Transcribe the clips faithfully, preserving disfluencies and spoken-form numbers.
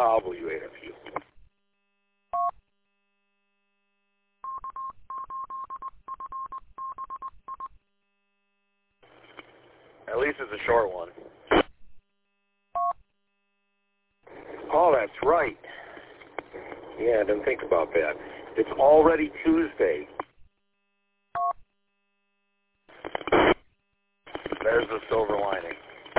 probably ate a few. At least it's a short one. Oh, that's right. Yeah, I didn't think about that. It's already Tuesday. There's the silver lining.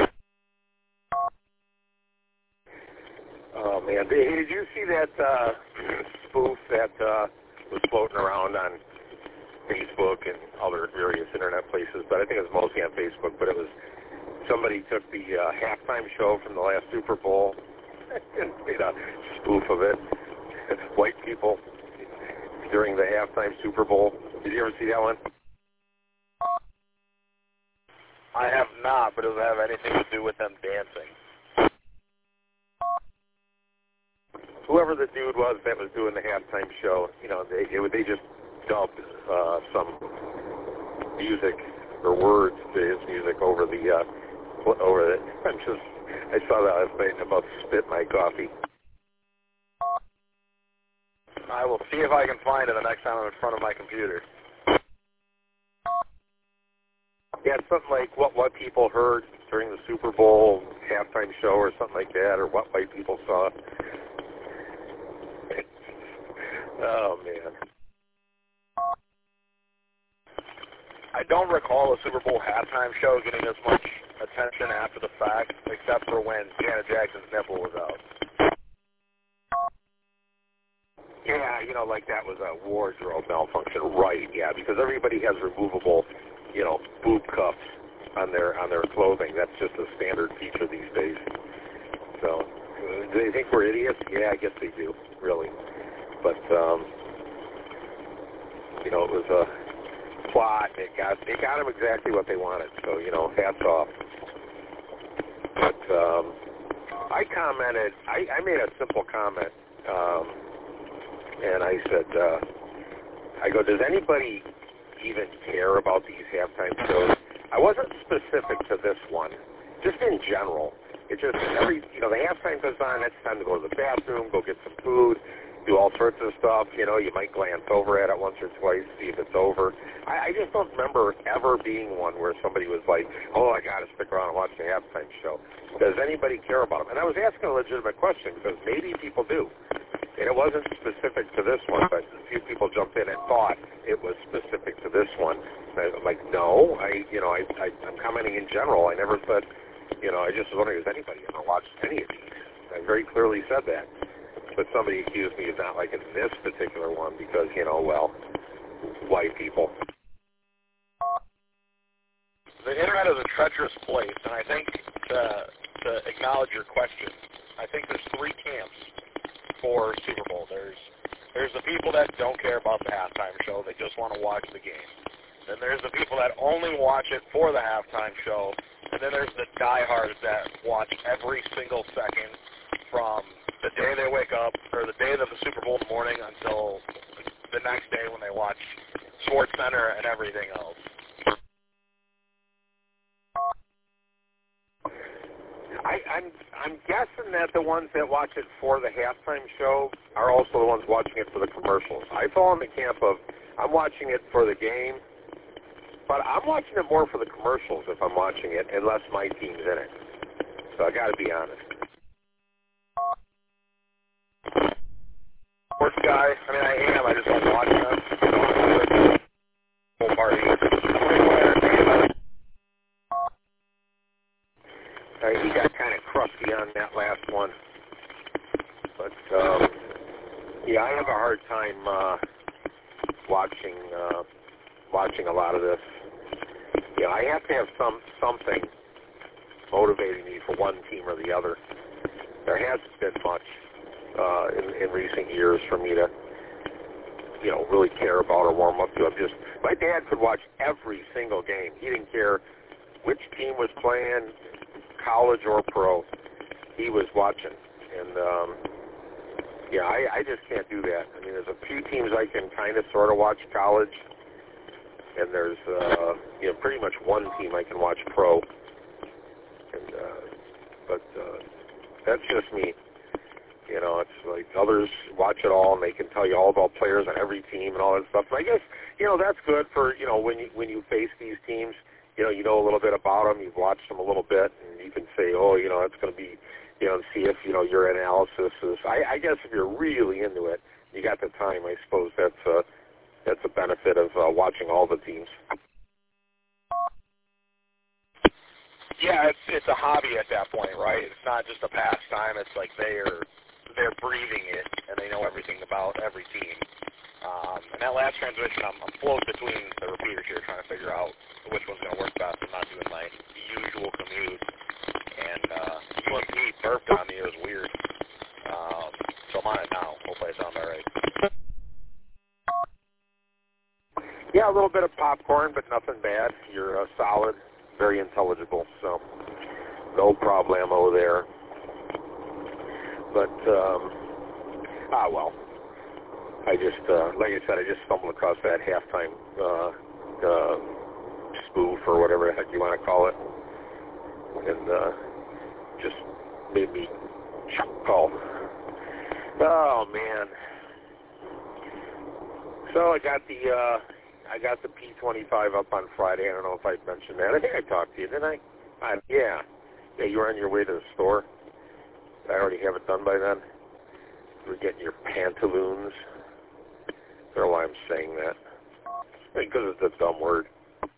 Oh, man. Hey, did you see that uh, spoof that uh, was floating around on Facebook and other various internet places? But I think it was mostly on Facebook. But it was somebody took the uh, halftime show from the last Super Bowl and made a spoof of it. White people during the halftime Super Bowl. Did you ever see that one? I have not, but it doesn't have anything to do with them dancing. Whoever the dude was that was doing the halftime show, you know, they they just dubbed uh, some music or words to his music over the uh, over it. I'm just I saw that last night and about to spit my coffee. I will see if I can find it the next time I'm in front of my computer. Yeah, it's something like what what people heard during the Super Bowl halftime show or something like that, or what white people saw. Oh, man. I don't recall a Super Bowl halftime show getting this much attention after the fact, except for when Janet Jackson's nipple was out. Yeah, you know, like that was a wardrobe malfunction, right? Yeah, because everybody has removable, you know, boob cuffs on their on their clothing. That's just a standard feature these days. So, uh, do they think we're idiots? Yeah, I guess they do, really. But um, you know, it was a plot. It got it got them exactly what they wanted. So, you know, hats off. But um, I commented. I, I made a simple comment. Um, And I said, uh, I go, does anybody even care about these halftime shows? I wasn't specific to this one, just in general. It just, every, you know, the halftime goes on, it's time to go to the bathroom, go get some food, do all sorts of stuff. You know, you might glance over at it once or twice, see if it's over. I, I just don't remember ever being one where somebody was like, oh, I got to stick around and watch the halftime show. Does anybody care about them? And I was asking a legitimate question because maybe people do. And it wasn't specific to this one, but a few people jumped in and thought it was specific to this one. And I'm like, no, I, you know, I, I, I'm commenting in general. I never said, you know, I just was wondering, has anybody ever watched any of these? I very clearly said that. But somebody accused me of not liking this particular one because, you know, well, white people. The internet is a treacherous place, and I think to, to acknowledge your question, I think there's three camps for Super Bowl. There's there's the people that don't care about the halftime show. They just want to watch the game. Then there's the people that only watch it for the halftime show. And then there's the diehards that watch every single second from the day they wake up, or the day of the Super Bowl in the morning until the next day when they watch Sports Center and everything else. I, I'm I'm guessing that the ones that watch it for the halftime show are also the ones watching it for the commercials. I fall in the camp of I'm watching it for the game, but I'm watching it more for the commercials if I'm watching it, unless my team's in it. So I got to be honest. Sports guy, I mean, I am. I just don't watch them. You know, I'm like full party. Uh, he got kind of crusty on that last one. But, um, yeah, I have a hard time uh, watching uh, watching a lot of this. You know, I have to have some something motivating me for one team or the other. There hasn't been much uh, in, in recent years for me to, you know, really care about or warm up to. I'm just, my dad could watch every single game. He didn't care which team was playing, college or pro. He was watching. And, um, yeah, I, I just can't do that. I mean, there's a few teams I can kind of sort of watch college, and there's, uh, you know, pretty much one team I can watch pro. And, uh, but uh, that's just me. You know, it's like others watch it all and they can tell you all about players on every team and all that stuff. So I guess, you know, that's good for, you know, when you when you face these teams, you know, you know a little bit about them, you've watched them a little bit, and you can say, oh, you know, it's going to be, you know, see if, you know, your analysis is, I, I guess if you're really into it, you got the time, I suppose that's a, that's a benefit of uh, watching all the teams. Yeah, it's it's a hobby at that point, right? It's not just a pastime. It's like they're they're breathing it, and they know everything about every team. Um, and that last transmission, I'm, I'm floating between the repeaters here, trying to figure out which one's going to work best. I'm not doing my usual commute, and uh, U M P burped on me. It was weird. Um, so I'm on it now. Hopefully I sound all right. Yeah, a little bit of popcorn, but nothing bad. You're uh, solid, very intelligible, so no problemo there. But, um, ah, well, I just, uh, like I said, I just stumbled across that halftime uh, uh, spoof or whatever the heck you want to call it, and uh, just made me chuckle. Oh, man. So I got the, uh, I got the P twenty-five up on Friday. I don't know if I mentioned that. I think I talked to you, didn't I? Uh, yeah. Yeah, you were on your way to the store. I already have it done by then. You were getting your pantaloons. I don't know why I'm saying that. Because it's a dumb word.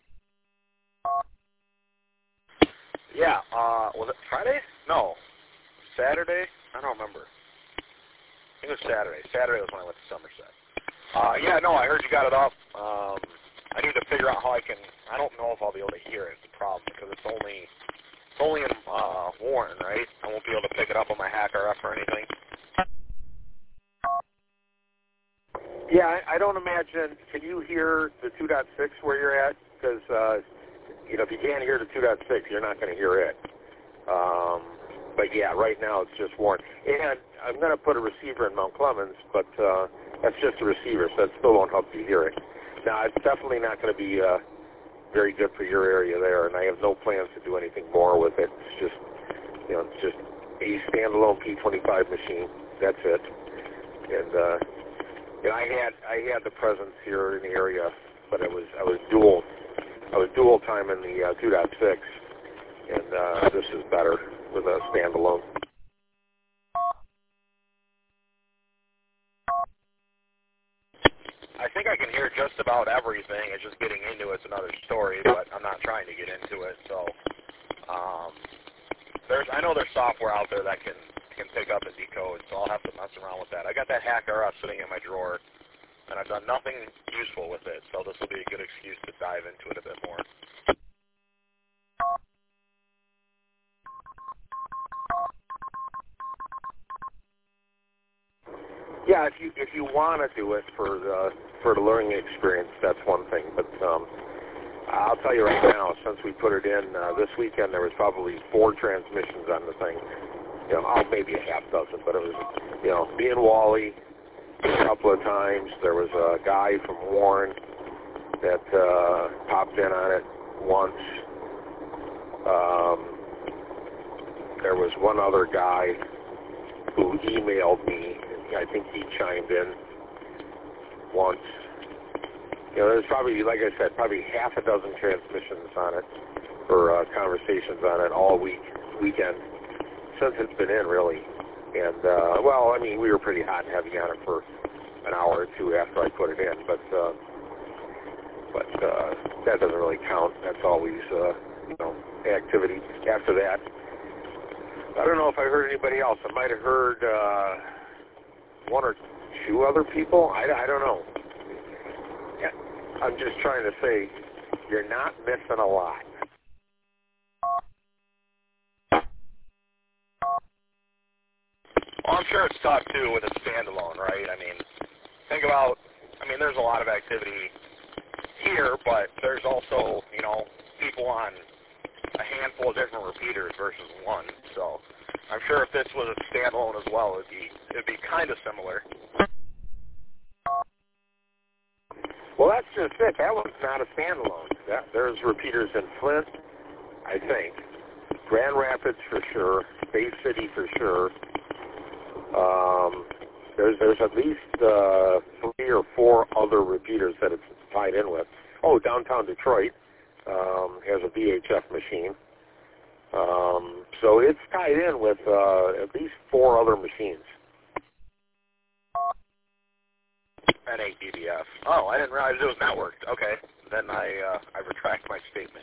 Yeah, uh, was it Friday? No. Saturday? I don't remember. I think it was Saturday. Saturday was when I went to Somerset. Uh, yeah, no, I heard you got it up. Um, I need to figure out how I can, I don't know if I'll be able to hear it. It's a problem because it's only, it's only in uh, Warren, right? I won't be able to pick it up on my Hack R F or anything. Yeah, I, I don't imagine, can you hear the two point six where you're at? Because, uh, you know, if you can't hear the two point six, you're not going to hear it. Um, but yeah, right now it's just Warren. And I'm going to put a receiver in Mount Clemens, but uh, that's just a receiver, so that still won't help you hear it. Now, it's definitely not going to be uh, very good for your area there, and I have no plans to do anything more with it. It's just, you know, it's just a standalone P twenty-five machine. That's it. And uh, you know, I had I had the presence here in the area, but it was I was dual I was dual time in the uh, two point six, and uh, this is better with a standalone. I think I can hear just about everything. It's just getting into it's another story, but I'm not trying to get into it. So um, there's, I know there's software out there that can can pick up and decode, so I'll have to mess around with that. I got that Hack R F sitting in my drawer, and I've done nothing useful with it, so this will be a good excuse to dive into it a bit more. Yeah, if you if you want to do it for the for the learning experience, that's one thing. But um, I'll tell you right now, since we put it in uh, this weekend, there was probably four transmissions on the thing. You know, oh, maybe a half dozen, but it was, you know, me and Wally a couple of times. There was a guy from Warren that uh, popped in on it once. Um, there was one other guy who emailed me. I think he chimed in once. You know, there's probably, like I said, probably half a dozen transmissions on it, or uh, conversations on it all week, weekend, since it's been in, really. And, uh, well, I mean, we were pretty hot and heavy on it for an hour or two after I put it in, but uh, but uh, that doesn't really count. That's always, uh, you know, activity. After that, I don't know if I heard anybody else. I might have heard uh, one or two other people. I, I don't know. Yeah, I'm just trying to say, you're not missing a lot. Well, I'm sure it's tough, too, with a standalone, right? I mean, think about, I mean, there's a lot of activity here, but there's also, you know, people on a handful of different repeaters versus one. So I'm sure if this was a standalone as well, it'd be, it'd be kind of similar. Well, that's just it. That one's not a standalone. That, there's repeaters in Flint, I think, Grand Rapids for sure, Bay City for sure, Um, there's there's at least uh, three or four other repeaters that it's tied in with. Oh, downtown Detroit um, has a V H F machine. Um, so it's tied in with uh, at least four other machines. N A D V F. Oh, I didn't realize it was networked. Okay, then I uh, I retract my statement.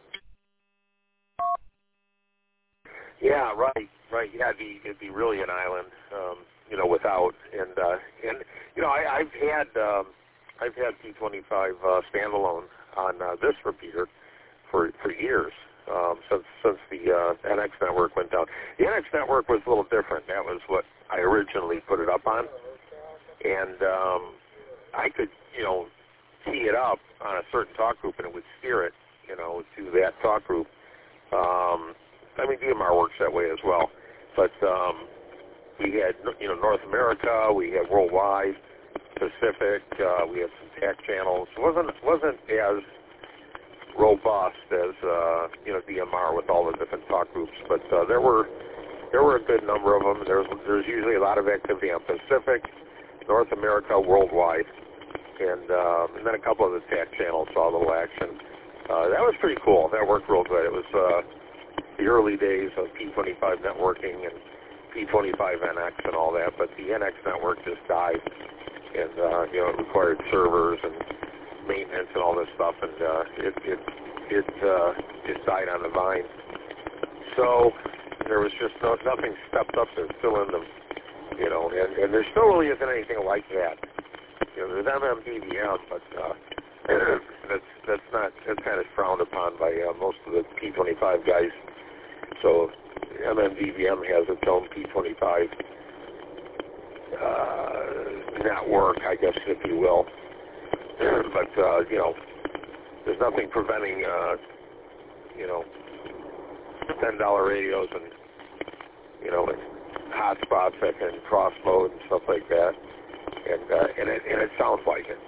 Yeah, right, right. Yeah, it'd be, it'd be really an island, um, you know, without. And uh, and you know, I, I've had um, I've had P twenty-five uh, standalone on uh, this repeater for for years. Um, since since the uh, N X network went down. The N X network was a little different. That was what I originally put it up on, and um, I could, you know, tee it up on a certain talk group, and it would steer it, you know, to that talk group. Um, I mean, D M R works that way as well. But um, we had, you know, North America, we had worldwide, Pacific, uh, we had some T A C channels. It wasn't wasn't as robust as uh, you know, D M R with all the different talk groups, but uh, there were there were a good number of them. There's there's usually a lot of activity on Pacific, North America, worldwide, and um, and then a couple of the T A C channels saw a little action. Uh, that was pretty cool. That worked real good. It was uh, the early days of P twenty-five networking and P twenty-five N X and all that, but the N X network just died, and uh, you know, it required servers and maintenance and all this stuff, and uh, it it it uh, just died on the vine. So there was just no, nothing stepped up to fill in them, you know, and, and there still really isn't anything like that. You know, there's M M D V M, but uh, that's that's not that's kind of frowned upon by uh, most of the P twenty-five guys. So M M D V M has its own P twenty-five uh, network, I guess, if you will. But, uh, you know, there's nothing preventing, uh, you know, ten dollar radios and, you know, and hotspots that can cross mode and stuff like that. And, uh, and, it, and it sounds like it.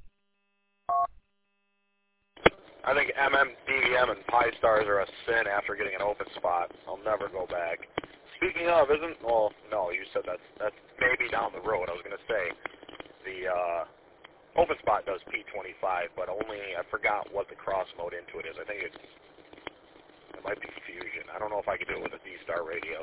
I think M M D V M and Pi Stars are a sin after getting an open spot. I'll never go back. Speaking of, isn't, well, no, you said that's, that's maybe down the road. I was going to say the, uh, OpenSpot does P twenty-five, but only, I forgot what the cross mode into it is. I think it's, it might be Fusion. I don't know if I could do it with a D-Star radio.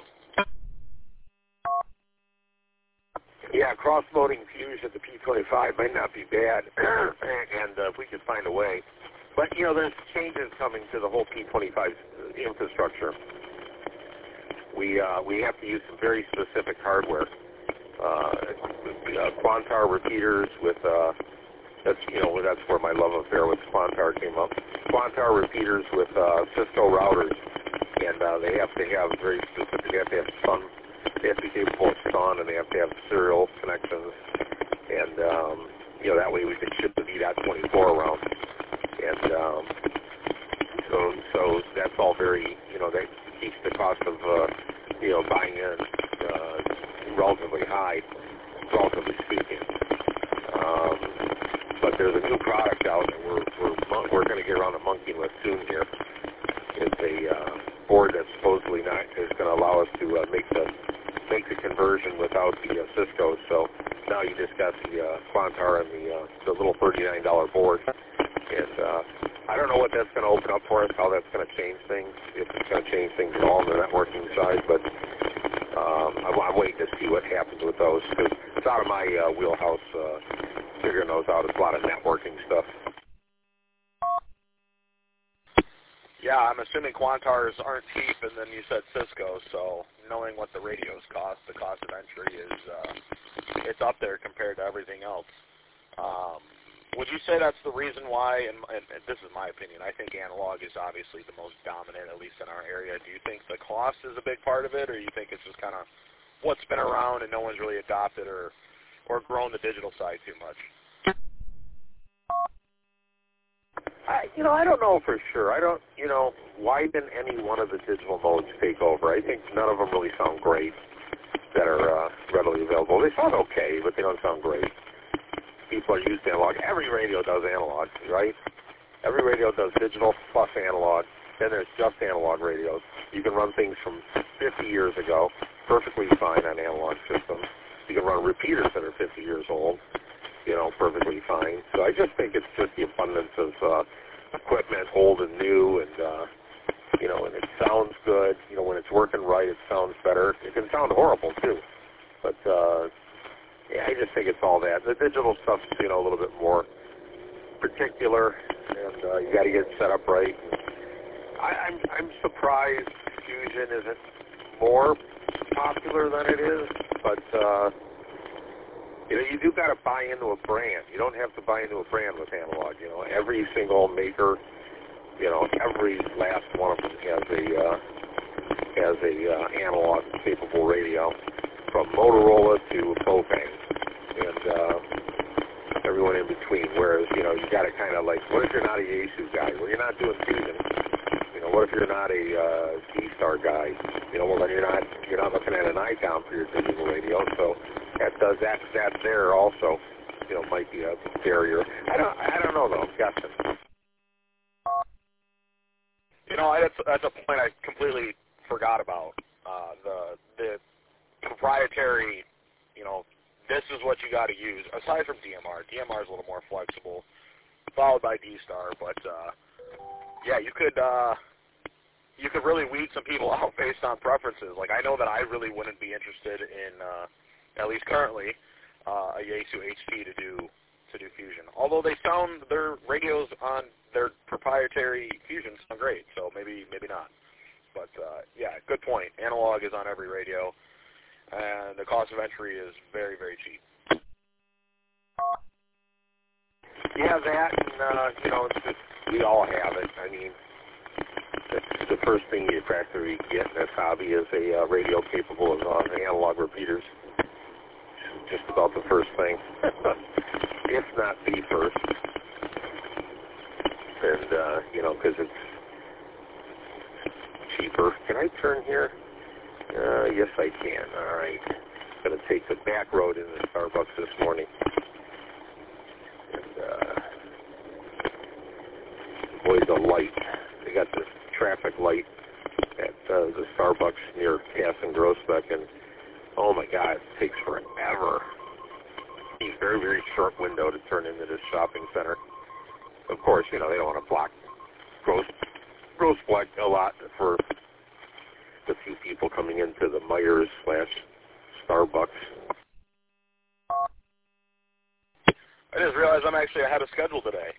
Yeah, cross-moding Fusion to P twenty-five might not be bad, and uh, if we could find a way. But, you know, there's changes coming to the whole P twenty-five infrastructure. We, uh, we have to use some very specific hardware. Uh, uh, Quantar repeaters with... Uh, That's, you know, that's where my love affair with Quantar came up. Quantar repeaters with uh, Cisco routers, and uh, they have to have very specific. They have to have sun. They have to be capable of sun, and they have to have serial connections. And um, you know, that way we can ship the V twenty-four around. And um, so, so that's all very, you know, that keeps the cost of uh, you know, buying in uh, relatively high, relatively speaking. Um, But there's a new product out that we're we're, we're going to get around to monkeying with soon here. It's a uh, board that supposedly not is going to allow us to uh, make the make the conversion without the uh, Cisco. So now you just got the uh, Quantar and the uh, the little thirty-nine dollar board. And uh, I don't know what that's going to open up for us, how that's going to change things, if it's going to change things at all on the networking side. But um, I'm, I'm waiting to see what happens with those because it's out of my uh, wheelhouse. Uh, figuring those out. It's a lot of networking stuff. Yeah, I'm assuming Quantars aren't cheap, and then you said Cisco, so knowing what the radios cost, the cost of entry is, uh, it's up there compared to everything else. Um, would you say that's the reason why, and, and, and this is my opinion, I think analog is obviously the most dominant, at least in our area. Do you think the cost is a big part of it, or do you think it's just kind of what's been around and no one's really adopted or or grown the digital side too much? I, you know, I don't know for sure. I don't, you know, why didn't any one of the digital modes take over? I think none of them really sound great that are uh, readily available. They sound okay, but they don't sound great. People are used to analog. Every radio does analog, right? Every radio does digital plus analog. Then there's just analog radios. You can run things from fifty years ago perfectly fine on analog systems. You can run repeaters that are fifty years old, you know, perfectly fine. So I just think it's just the abundance of uh, equipment, old and new, and, uh, you know, and it sounds good. You know, when it's working right, it sounds better. It can sound horrible, too. But, uh, yeah, I just think it's all that. The digital stuff's, you know, a little bit more particular, and uh, you got to get it set up right. I, I'm, I'm surprised Fusion isn't more popular than it is, but, uh, you know, you do got to buy into a brand. You don't have to buy into a brand with analog. You know, every single maker, you know, every last one of them has a uh, has a uh, analog capable radio, from Motorola to Bofang, and uh, everyone in between. Whereas, you know, you got to kind of like, what if you're not a Yaesu guy? Well, you're not doing Fusion. You know, what if you're not a uh, D-Star guy? You know, well then you're not you're not looking at an icon for your digital radio. So that does that that there also, you know, might be a barrier. I don't I don't know though. I'm guessing. You know, that's that's a point I completely forgot about. Uh, the the proprietary, you know, this is what you got to use. Aside from D M R, D M R is a little more flexible, followed by D-Star. But uh, yeah, you could. Uh, You could really weed some people out based on preferences. Like, I know that I really wouldn't be interested in, uh, at least currently, uh, a Yaesu H T to do to do Fusion. Although they sound, their radios on their proprietary Fusion sound great, so maybe maybe not. But uh, yeah, good point. Analog is on every radio, and the cost of entry is very very cheap. Yeah, that, and uh, you know, it's just, we all have it. I mean. That's the first thing you practically get in this hobby is a uh, radio capable of uh, analog repeaters. Just about the first thing, if not the first. And, uh, you know, because it's cheaper. Can I turn here? Uh, yes, I can. All right. I'm going to take the back road into Starbucks this morning. And, uh, boy, the light. They got this traffic light at uh, the Starbucks near Cass and Groesbeck, and oh my God, it takes forever. It's a very, very short window to turn into this shopping center. Of course, you know, they don't want to block Gross, Groesbeck a lot for the few people coming into the Myers slash Starbucks. I just realized I'm actually ahead of schedule today.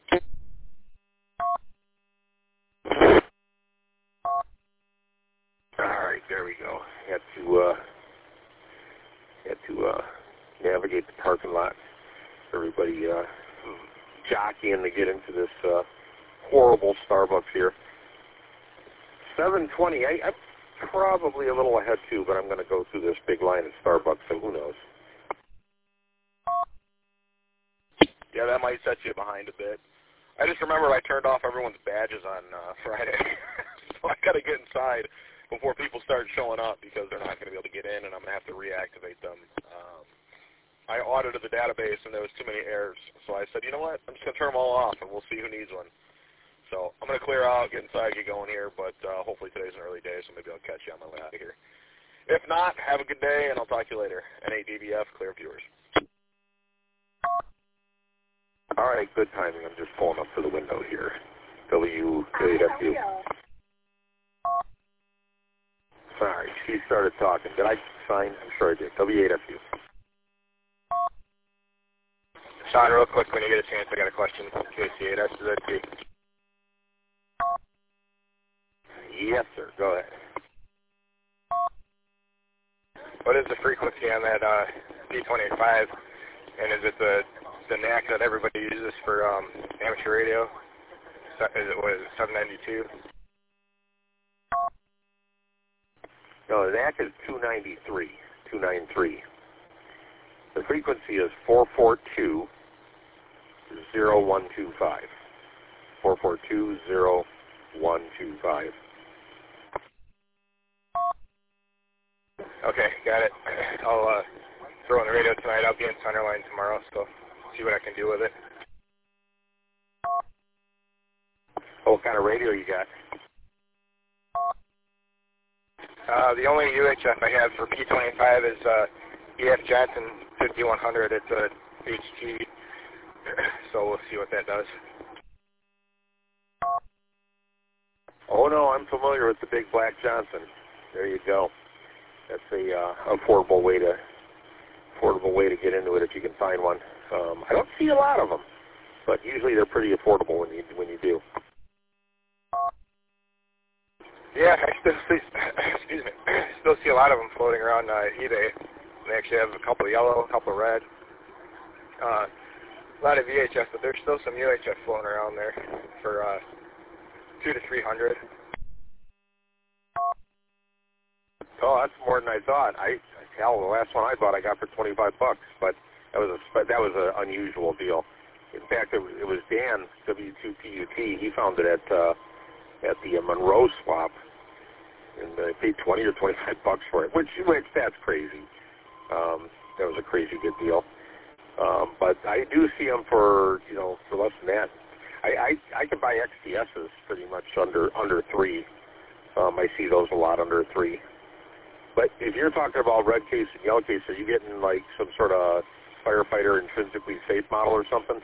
All right, there we go. Had to uh, had to uh, navigate the parking lot. Everybody uh, jockeying to get into this uh, horrible Starbucks here. seven twenty. I, I'm probably a little ahead too, but I'm going to go through this big line at Starbucks, so who knows? Yeah, that might set you behind a bit. I just remembered I turned off everyone's badges on uh, Friday, so I got to get inside before people start showing up because they're not going to be able to get in, and I'm going to have to reactivate them. Um, I audited the database, and there was too many errors, so I said, you know what, I'm just going to turn them all off, and we'll see who needs one. So I'm going to clear out, get inside, get going here, but uh, hopefully today's an early day, so maybe I'll catch you on my way out of here. If not, have a good day, and I'll talk to you later. N A D B F, clear viewers. All right, good timing. I'm just pulling up to the window here. W eight F U. Sorry, she started talking. Did I sign? I'm sure I did. W eight F U. Sean, real quick, when you get a chance, I got a question. Q C eight S Z T. Yes, sir. Go ahead. What is the frequency on that uh, D twenty-five, and is it the the N A C that everybody uses for um, amateur radio? Is it, what is it, seven ninety-two? No, the N A C is two ninety-three, two ninety-three. The frequency is four four two, zero one two five. four four two, zero one two five. Okay, got it. I'll uh, throw on the radio tonight. I'll be in Sunderland tomorrow, so see what I can do with it. Oh, what kind of radio you got? Uh, the only U H F I have for P twenty-five is uh, E F Johnson fifty-one hundred. It's a H T, so we'll see what that does. Oh no, I'm familiar with the Big Black Johnson. There you go. That's a uh, affordable way to affordable way to get into it if you can find one. Um, I don't see a lot of them, but usually they're pretty affordable when you when you do. Yeah, I still see, excuse me, still see a lot of them floating around uh, eBay. They actually have a couple of yellow, a couple of red. Uh, a lot of V H F, but there's still some U H F floating around there for uh, two to three hundred. Oh, that's more than I thought. I hell, the last one I bought I got for twenty-five bucks, but that was a that was an unusual deal. In fact, it was, it was Dan W two P U T. He found it at uh, at the Monroe swap, and they paid twenty or twenty-five bucks for it, which which that's crazy. Um, that was a crazy good deal. Um, but I do see them for you know for less than that. I I, I can buy X T Ss pretty much under under three. Um, I see those a lot under three. But if you're talking about red case and yellow case, are you getting like some sort of firefighter intrinsically safe model or something?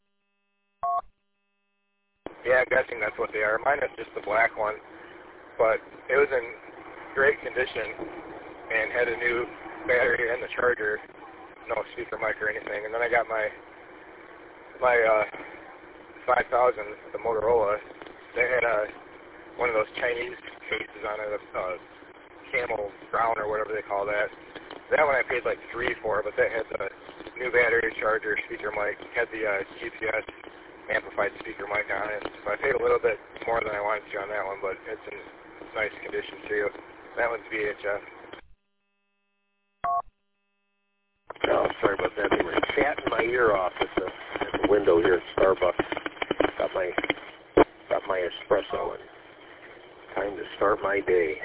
Yeah, I'm guessing that's what they are. Mine is just the black one, but it was in great condition and had a new battery and the charger, no speaker mic or anything. And then I got my my uh, five thousand, the Motorola. They had a one of those Chinese cases on it, uh, camel brown or whatever they call that. That one I paid like three for, but that had the new battery, charger, speaker mic, had the uh, G P S amplified speaker mic on it. So I paid a little bit more than I wanted to on that one, but it's in nice condition too. That one's V H F. Oh, sorry about that. They were chatting my ear off at the, at the window here at Starbucks. Got my got my espresso and time to start my day.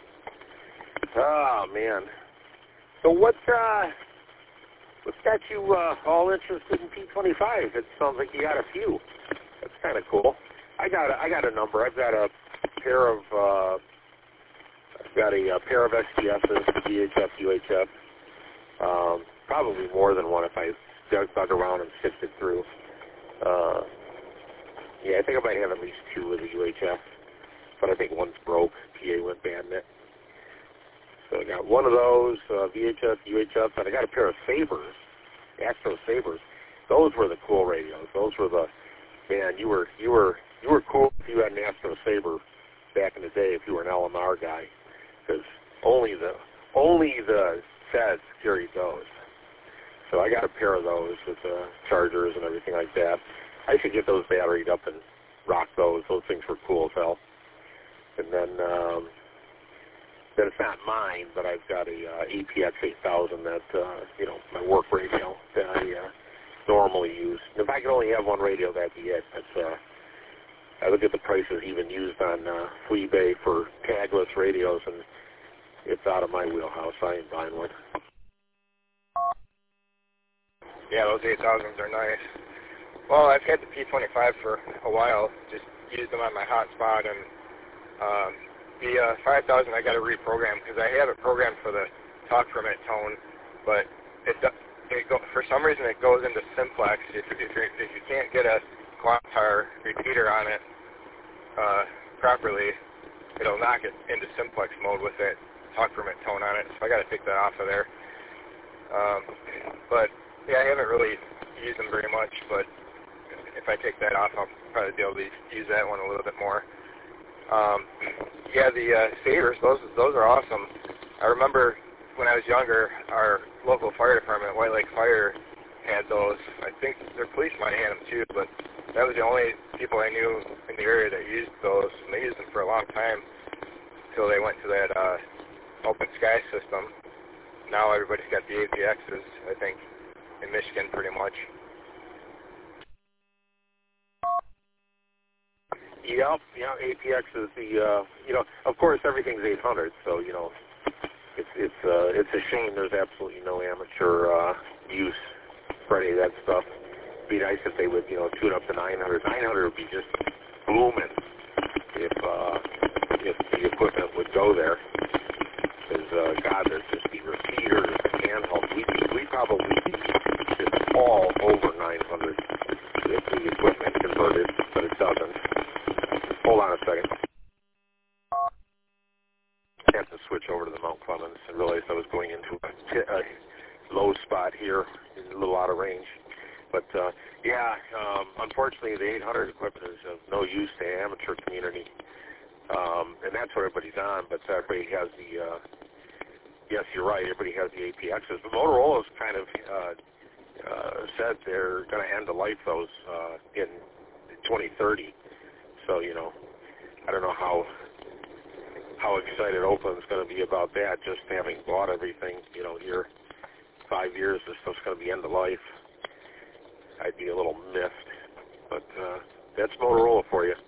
Oh man. So what uh what's got you uh, all interested in P twenty-five? It sounds like you got a few. That's kind of cool. I got a, I got a number. I've got a pair of uh, I've got a, a pair of S T Ss, V H F, U H F. Um, probably more than one if I dug, dug around and sifted through. Uh, yeah, I think I might have at least two of the U H F, but I think one's broke. P A went bad in it. So I got one of those, uh, V H F, U H F, and I got a pair of Sabres, Astro Sabres. Those were the cool radios. Those were the, man, you were you were you were cool if you had an Astro Sabre back in the day if you were an L M R guy, because only the only the feds carried those. So I got a pair of those with uh, chargers and everything like that. I should get those batteried up and rock those. Those things were cool as hell. And then. Um, That it's not mine, but I've got a uh, A P X eight thousand that, uh, you know, my work radio that I uh, normally use. If I can only have one radio, that'd be it. That's, uh, I look at the prices even used on uh, eBay for tagless radios, and it's out of my wheelhouse. I ain't buying one. Yeah, those eight thousands are nice. Well, I've had the P twenty-five for a while, just used them on my hotspot, and um, the uh, five thousand I got to reprogram because I have it programmed for the talk permit tone, but it, it go, for some reason it goes into simplex. If, if, if you can't get a Quantar repeater on it uh, properly, it'll knock it into simplex mode with that talk permit tone on it, so I got to take that off of there. Um, but yeah, I haven't really used them very much, but if I take that off, I'll probably be able to use that one a little bit more. Um, yeah, the uh, Sabres, those those are awesome. I remember when I was younger, our local fire department, White Lake Fire, had those. I think their police might have had them too, but that was the only people I knew in the area that used those, and they used them for a long time until they went to that uh, open sky system. Now everybody's got the A P Xs, I think, in Michigan pretty much. Yep, yeah, A P X is the, uh, you know, of course everything's eight hundred, so, you know, it's it's uh, it's a shame there's absolutely no amateur uh, use for any of that stuff. It'd be nice if they would, you know, tune up to nine hundred. nine hundred would be just booming if, uh, if the equipment would go there. uh, God, there's just the repeaters, handheld. We we probably just all over nine hundred if the equipment converted, but it doesn't. Hold on a second. I have to switch over to the Mount Clemens and realized I was going into a, a low spot here, a little out of range. But, uh, yeah, um, unfortunately, the eight hundred equipment is of no use to the amateur community. Um, and that's what everybody's on, but everybody has the, uh, yes, you're right, everybody has the A P Xs. But Motorola's kind of uh, uh, said they're going to end the life of those uh, in twenty thirty. So, you know, I don't know how how excited Oakland's going to be about that, just having bought everything, you know, here five years, this stuff's going to be end of life. I'd be a little miffed, but uh, that's Motorola for you.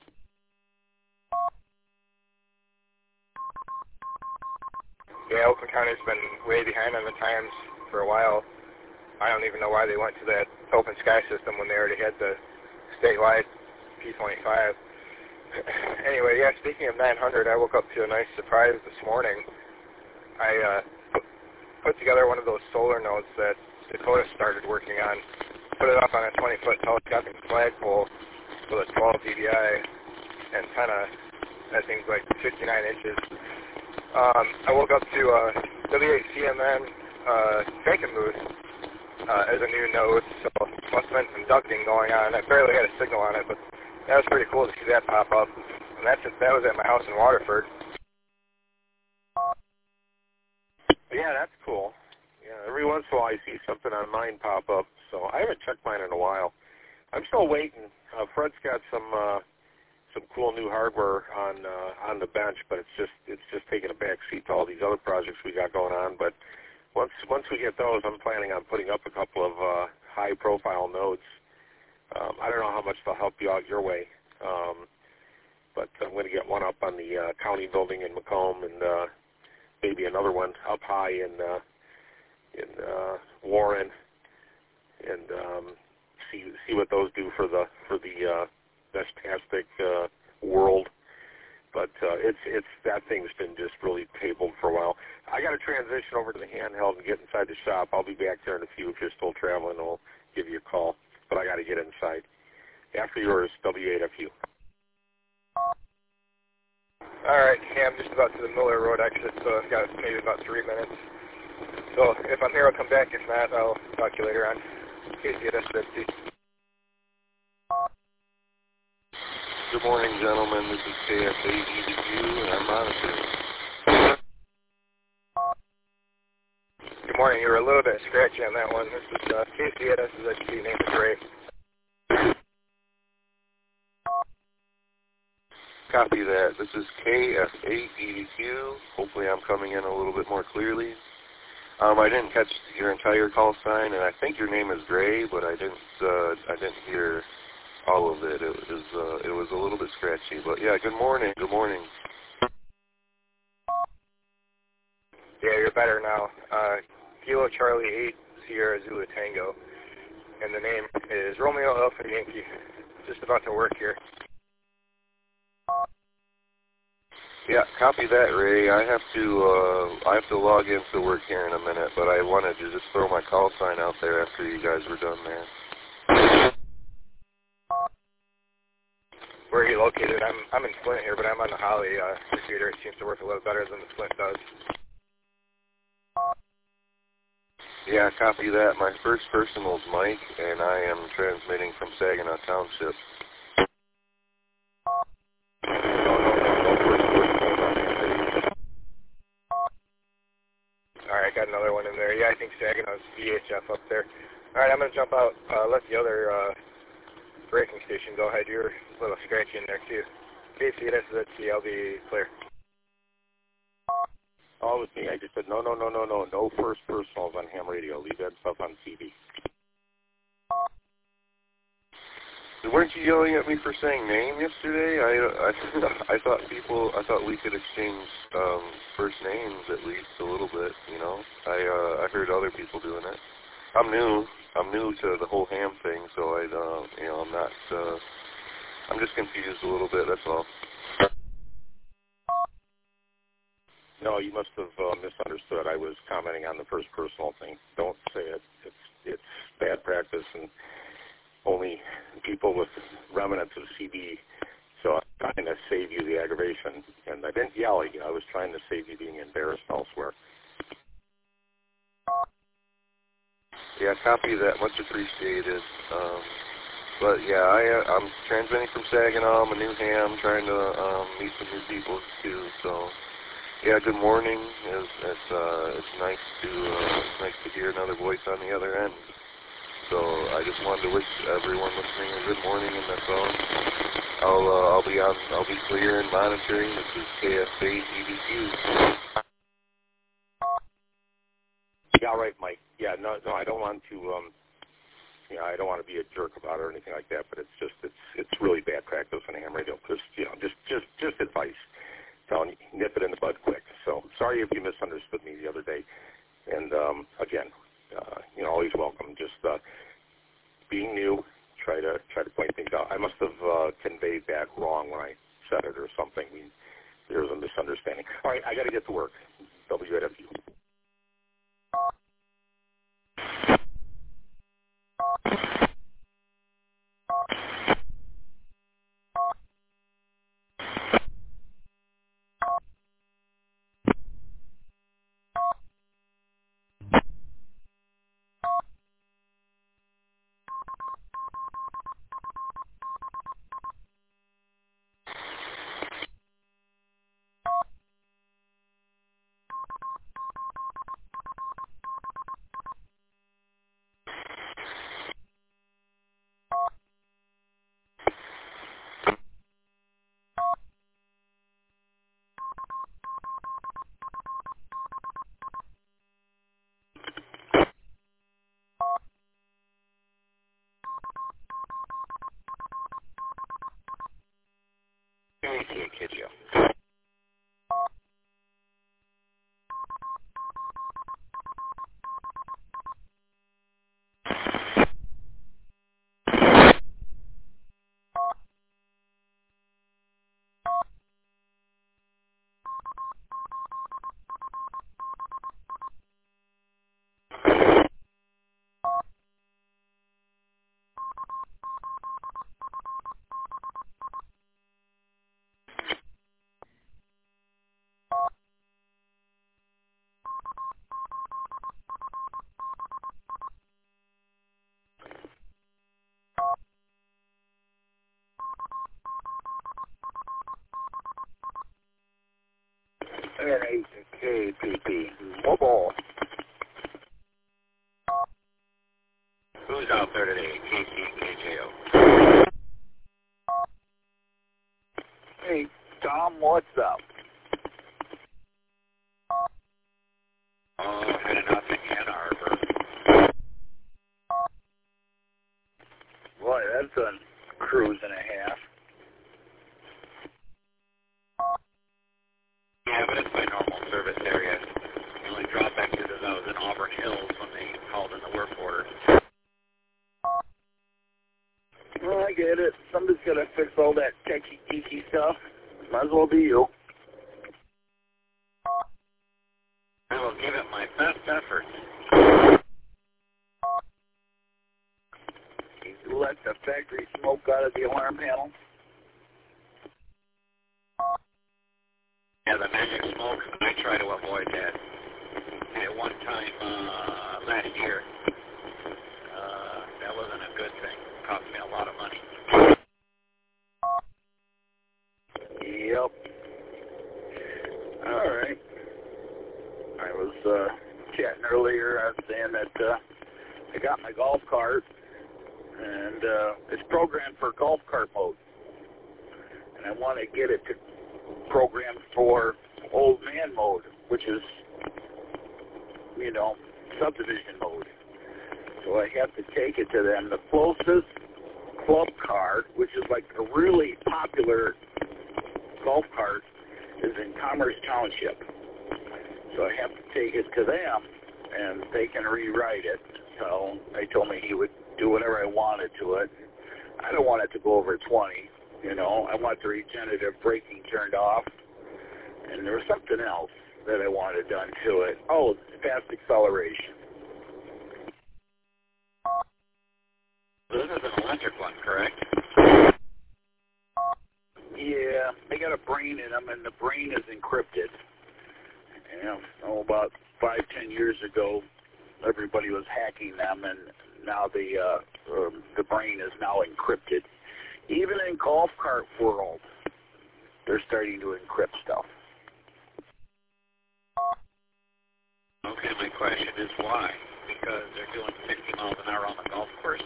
Yeah, Oakland County's been way behind on the times for a while. I don't even know why they went to that open sky system when they already had the statewide P twenty-five. Anyway, yeah, speaking of nine hundred, I woke up to a nice surprise this morning. I uh, put together one of those solar nodes that Dakota started working on, put it up on a twenty-foot telescopic flagpole with a twelve D B I antenna. That thing's like fifty-nine inches. Um, I woke up to uh, W eight C M N uh, Bacon Booth uh, as a new node, so must have been some ducting going on. I barely had a signal on it, but that was pretty cool to see that pop up. And that's that was at my house in Waterford. Yeah, that's cool. Yeah, every once in a while I see something on mine pop up, so I haven't checked mine in a while. I'm still waiting. Uh, Fred's got some uh, some cool new hardware on uh, on the bench, but it's just it's just taking a back seat to all these other projects we got going on. But once once we get those, I'm planning on putting up a couple of uh, high-profile nodes. Um, I don't know how much they'll help you out your way, um, but I'm going to get one up on the uh, county building in Macomb, and uh, maybe another one up high in uh, in uh, Warren, and um, see see what those do for the for the uh, Vestastic uh, world. But uh, it's it's that thing's been just really tabled for a while. I got to transition over to the handheld and get inside the shop. I'll be back there in a few. If you're still traveling, I'll give you a call. But I got to get inside. After yours, W eight F U. All right, yeah, I'm just about to the Miller Road exit, so I've got maybe about three minutes. So if I'm here, I'll come back. If not, I'll talk to you later on. K C S S C. Good morning, gentlemen. This is K S A E D Q, and I'm monitoring. Good morning. You were a little bit scratchy on that one. This is uh, K C S S C, name is Ray. Copy that. This is K S A E D Q. Hopefully I'm coming in a little bit more clearly. Um, I didn't catch your entire call sign, and I think your name is Gray, but I didn't uh, I didn't hear all of it. It was uh, it was a little bit scratchy. But yeah, good morning. Good morning. Yeah, you're better now. Uh, Kilo Charlie eight Sierra Zulu Tango, and the name is Romeo Alpha Yankee. Just about to work here. Yeah, copy that, Ray. I have to uh, I have to log into work here in a minute, but I wanted to just throw my call sign out there after you guys were done there. Where are you located? I'm I'm in Flint here, but I'm on the Holly uh, computer. It seems to work a little better than the Flint does. Yeah, copy that. My first personal is Mike, and I am transmitting from Saginaw Township. All right, got another one in there. Yeah, I think Saginaw's V H F up there. All right, I'm going to jump out. Uh, let the other uh, braking station go ahead. You're a little scratchy in there, too. K C S S C, I'll be clear. Oh, it was me. I just said, no, no, no, no, no. No first personals on ham radio. Leave that stuff on T V. Weren't you yelling at me for saying name yesterday? I, I, I thought people, I thought we could exchange um, first names at least a little bit. You know, I, uh, I heard other people doing it. I'm new. I'm new to the whole ham thing, so I, uh, you know, I'm not. Uh, I'm just confused a little bit. That's all. No, you must have uh, misunderstood. I was commenting on the first personal thing. Don't say it. It's it's bad practice, and only people with remnants of C B. So I'm trying to save you the aggravation, and I didn't yell at you. I was trying to save you being embarrassed elsewhere. Yeah, copy that. Much appreciated. Um, but yeah, I, uh, I'm transmitting from Saginaw. I'm a new ham, trying to um, meet some new people too. So yeah, good morning. It's it's, uh, it's nice to uh, nice to hear another voice on the other end. So I just wanted to wish everyone listening a good morning, and that's all. I'll uh, I'll be on. I'll be clear and monitoring. This is K S A G D Q. Yeah, right, Mike. Yeah, no, no, I don't want to. Um, you know, I don't want to be a jerk about it or anything like that. But it's just, it's, it's really bad practice on ham radio. Just, you know, just, just, just advice. Telling you, nip it in the bud quick. So sorry if you misunderstood me the other day. And um, again, uh, you know, always welcome. Just uh, being new, try to try to point things out. I must have uh, conveyed that wrong when I said it or something. I mean, there was a misunderstanding. All right, I got to get to work. W A W. Kid you. N H K P P. Mobile. Who's out there today? K C K J O. Hey, Tom, what's up? Oh, heading up in Ann Arbor. Boy, that's a cruise and a half. Yeah, but it's my normal service area. The only drawback is that I was in Auburn Hills when they called in the work order. Well, I get it. Somebody's got to fix all that techie-geeky stuff. Might as well be you. I will give it my best effort. You let the factory smoke out of the alarm panel? Yeah, the magic smoke, I try to avoid that. At one time uh, last year, uh, that wasn't a good thing. It cost me a lot of money. Yep. All right. I was uh, chatting earlier. I was saying that uh, I got my golf cart, and uh, it's programmed for golf cart mode. And I want to get it to program for old man mode, which is, you know, subdivision mode. So I have to take it to them. The closest club cart, which is like a really popular golf cart, is in Commerce Township. So I have to take it to them, and they can rewrite it. So they told me he would do whatever I wanted to it. I don't want it to go over twenty. You know, I want the regenerative braking turned off. And there was something else. that I wanted done to it. Oh, fast acceleration. This is an electric one, correct? Yeah, they got a brain in them, and the brain is encrypted. You know, oh, about five, ten years ago, everybody was hacking them, and now the uh, um, the brain is now encrypted. Even in golf cart world, they're starting to encrypt stuff. Okay, my question is why? Because they're doing sixty miles an hour on the golf course?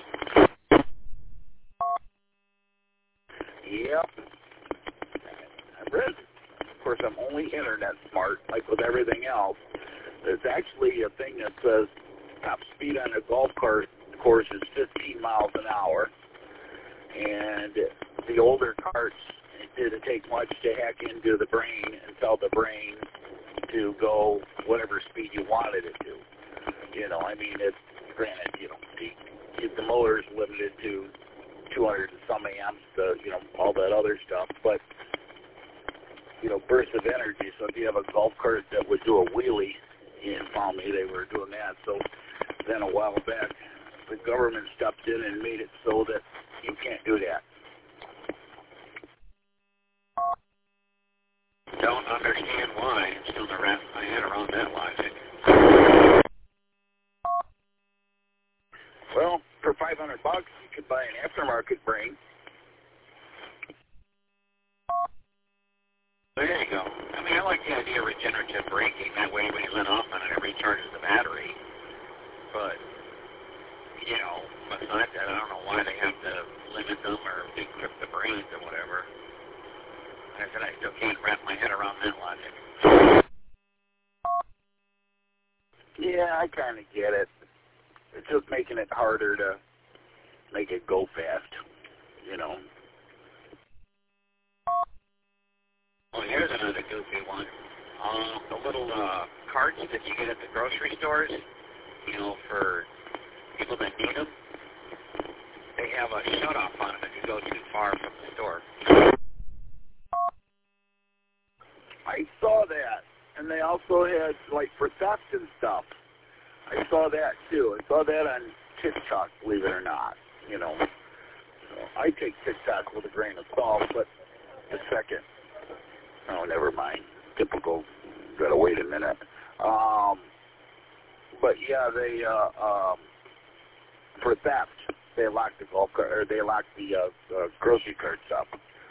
Yep. I read. Of course, I'm only internet smart, like with everything else. There's actually a thing that says top speed on a golf cart course is fifteen miles an hour. And the older carts, it didn't take much to hack into the brain and tell the brain to go whatever speed you wanted it to. You know, I mean, it's granted, you know, the, the motor is limited to two hundred and some amps, to, you know, all that other stuff, but, you know, bursts of energy. So if you have a golf cart that would do a wheelie, you found me, they were doing that. So then a while back, the government stepped in and made it so that you can't do that. Don't understand why. I'm still to wrap my head around that logic. Well, for five hundred bucks, you could buy an aftermarket brain. There you go. I mean, I like the idea of regenerative braking. That way, when you let off on it, it recharges the battery. But, you know, besides that, I don't know why they have to limit them or encrypt the brains or whatever. I said I still can't wrap my head around that logic. Yeah, I kind of get it. It's just making it harder to make it go fast, you know. Well, here's another goofy one. Uh, the little uh, carts that you get at the grocery stores, you know, for people that need them, they have a shut-off on them if you go too far from the store. I saw that, and they also had, like, for theft and stuff. I saw that, too. I saw that on TikTok, believe it or not, you know. So I take TikTok with a grain of salt, but a second. Oh, never mind. Typical. Gotta wait a minute. Um, but, yeah, they, uh, um, for theft, they locked the golf cart, or they locked the uh, uh, grocery carts up.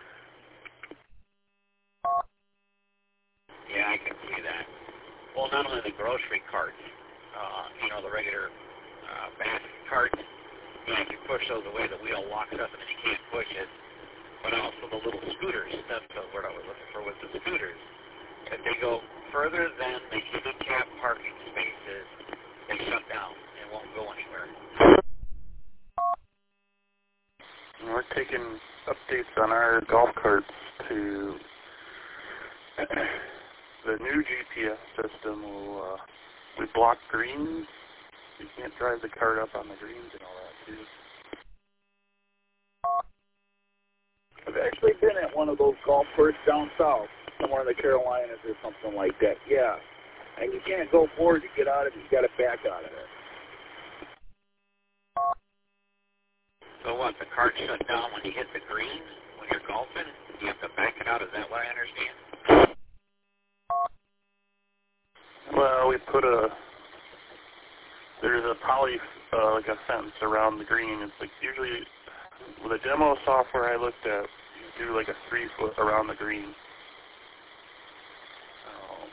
Yeah, I can see that. Well, not only the grocery carts, uh, you know, the regular uh, basket carts, you know, if you push those away, the wheel locks up and then you can't push it. But also the little scooters, that's the word I was looking for, with the scooters. If they go further than the handicap parking spaces, they shut down and won't go anywhere. We're taking updates on our golf carts to the new G P S system. Will uh, we block greens? You can't drive the cart up on the greens and all that too. I've actually been at one of those golf courses down south, somewhere in the Carolinas or something like that. Yeah, and you can't go forward to get out of it. You got to back out of it. So what, the cart shut down when you hit the greens? When you're golfing? You have to back it out, is that what I understand? Well, we put a, there's a poly, uh, like a fence around the green. It's like usually, with the demo software I looked at, you do like a three foot around the green. Um,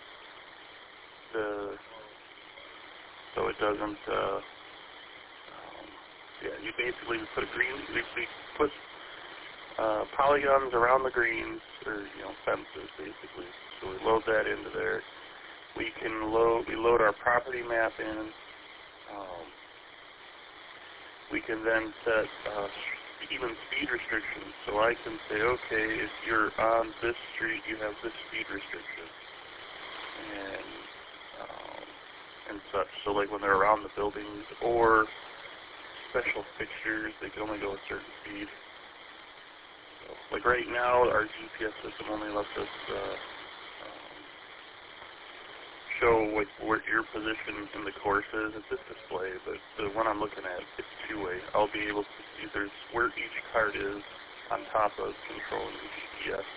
the, so it doesn't, uh, yeah, you basically put a green, we, we put uh, polygons around the greens, or, you know, fences, basically. So we load that into there. We can load, we load our property map in. Um, we can then set uh, even speed restrictions. So I can say, okay, if you're on this street, you have this speed restriction. And, um, and such. So like when they're around the buildings, or special fixtures, they can only go a certain speed. So, like right now, our G P S system only lets us uh, um, show like where your position in the course is. It's this display, but the one I'm looking at, it's two-way. I'll be able to see there's where each card is on top of controlling the G P S.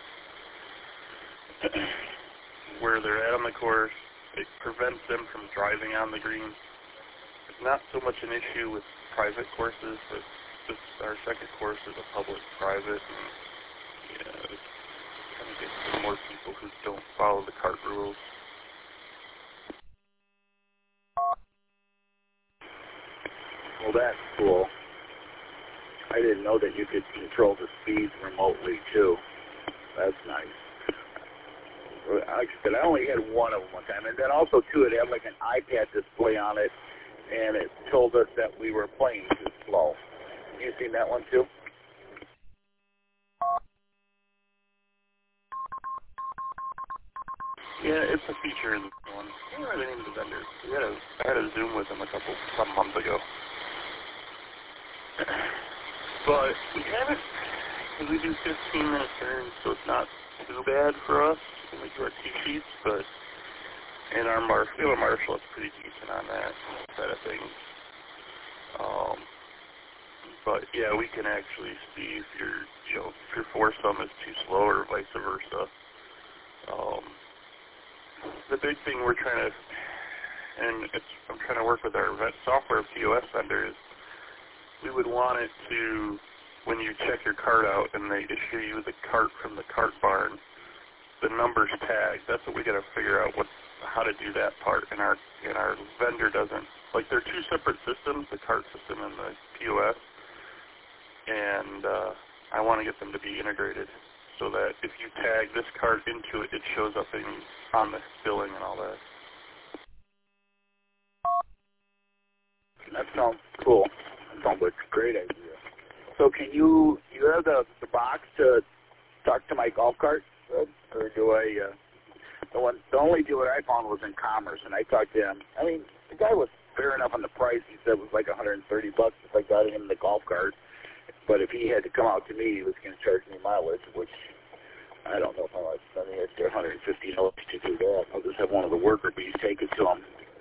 Where they're at on the course, it prevents them from driving on the green. It's not so much an issue with private courses, but this, our second course is a public-private, and yeah, it's kind of gets to more people who don't follow the cart rules. Well, that's cool. I didn't know that you could control the speeds remotely, too. That's nice. Like I said, I only had one of them one time. And then also, too, it had like an iPad display on it, and it told us that we were playing too slow. You seen that one, too? Yeah, it's a feature in the one. I don't know the name of the vendor. We had a, I had a Zoom with him a couple, some months ago. But we haven't, because we do fifteen minute turns, so it's not too bad for us when we do our tee sheets, but in our mar- field of marshal, it's pretty decent on that side of things. Um, but yeah, we can actually see if your, you know, if your foursome is too slow or vice versa. Um, the big thing we're trying to, and it's, I'm trying to work with our software P O S vendors. We would want it to, when you check your cart out and they issue you the cart from the cart barn, the numbers tagged. That's what we got to figure out what how to do that part. And our and our vendor doesn't, like, they're two separate systems, the cart system and the P O S. And uh, I want to get them to be integrated so that if you tag this cart into it, it shows up in, on the billing and all that. That sounds cool. That sounds like a great idea. So can you, you have the, the box to talk to my golf cart? Or do I, uh, the one, the only dealer I found was in Commerce, and I talked to him. I mean, the guy was fair enough on the price. He said it was like one hundred thirty bucks if I got him the golf cart. But if he had to come out to me, he was going to charge me mileage, which I don't know if I want to spend the extra one hundred fifty dollars to do that. I'll just have one of the worker bees take it to him.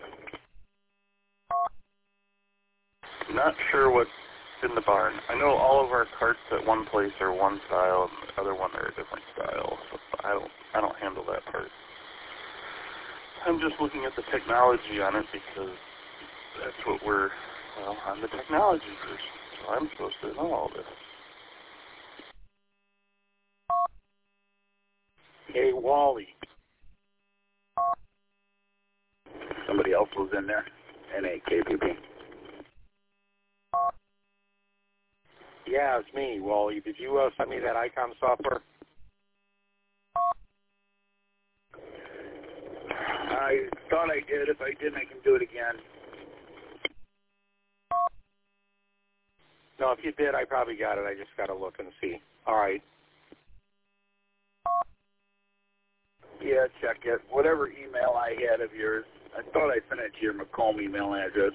Not sure what's in the barn. I know all of our carts at one place are one style, and the other one are a different style. So I don't, I don't handle that part. I'm just looking at the technology on it because that's what we're. Well, I'm the technology person, so I'm supposed to know all this. Hey, Wally. Somebody else was in there. N A K P P. Yeah, it's me, Wally. Did you uh, send me that ICOM software? I thought I did. If I didn't, I can do it again. No, if you did, I probably got it. I just got to look and see. All right. Yeah, check it. Whatever email I had of yours, I thought I sent it to your Macomb email address.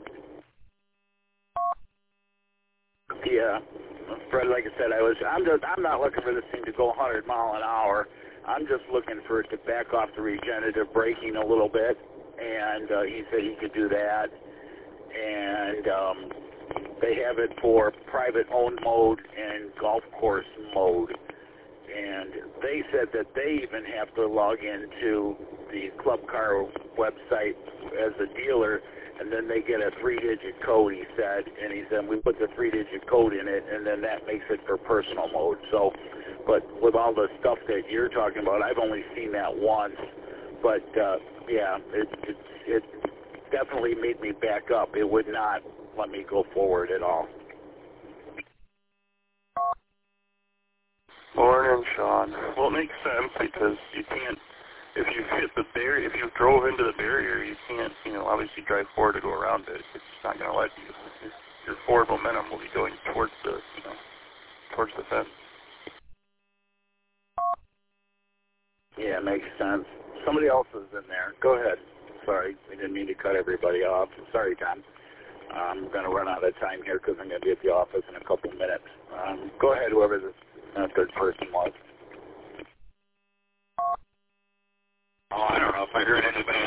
Yeah, Fred, like I said, I was. I'm just. I'm not looking for this thing to go one hundred mile an hour. I'm just looking for it to back off the regenerative braking a little bit. And uh, he said he could do that. And um, they have it for private owned mode and golf course mode. And they said that they even have to log into the Club Car website as a dealer, and then they get a three-digit code, he said, and he said, we put the three-digit code in it, and then that makes it for personal mode. So, but with all the stuff that you're talking about, I've only seen that once, but, uh, yeah, it, it, it definitely made me back up. It would not let me go forward at all. Morning, Sean. Well, it makes sense because you can't, if you hit the barrier, if you drove into the barrier, you can't, you know, obviously drive forward to go around it. It's not going to let you. Your forward momentum will be going towards the, you know, towards the fence. Yeah, makes sense. Somebody else is in there. Go ahead. Sorry, we didn't mean to cut everybody off. Sorry, Tom. I'm going to run out of time here because I'm going to be at the office in a couple minutes. Um, go ahead, whoever this uh, third person was. Oh, I don't know if I heard anybody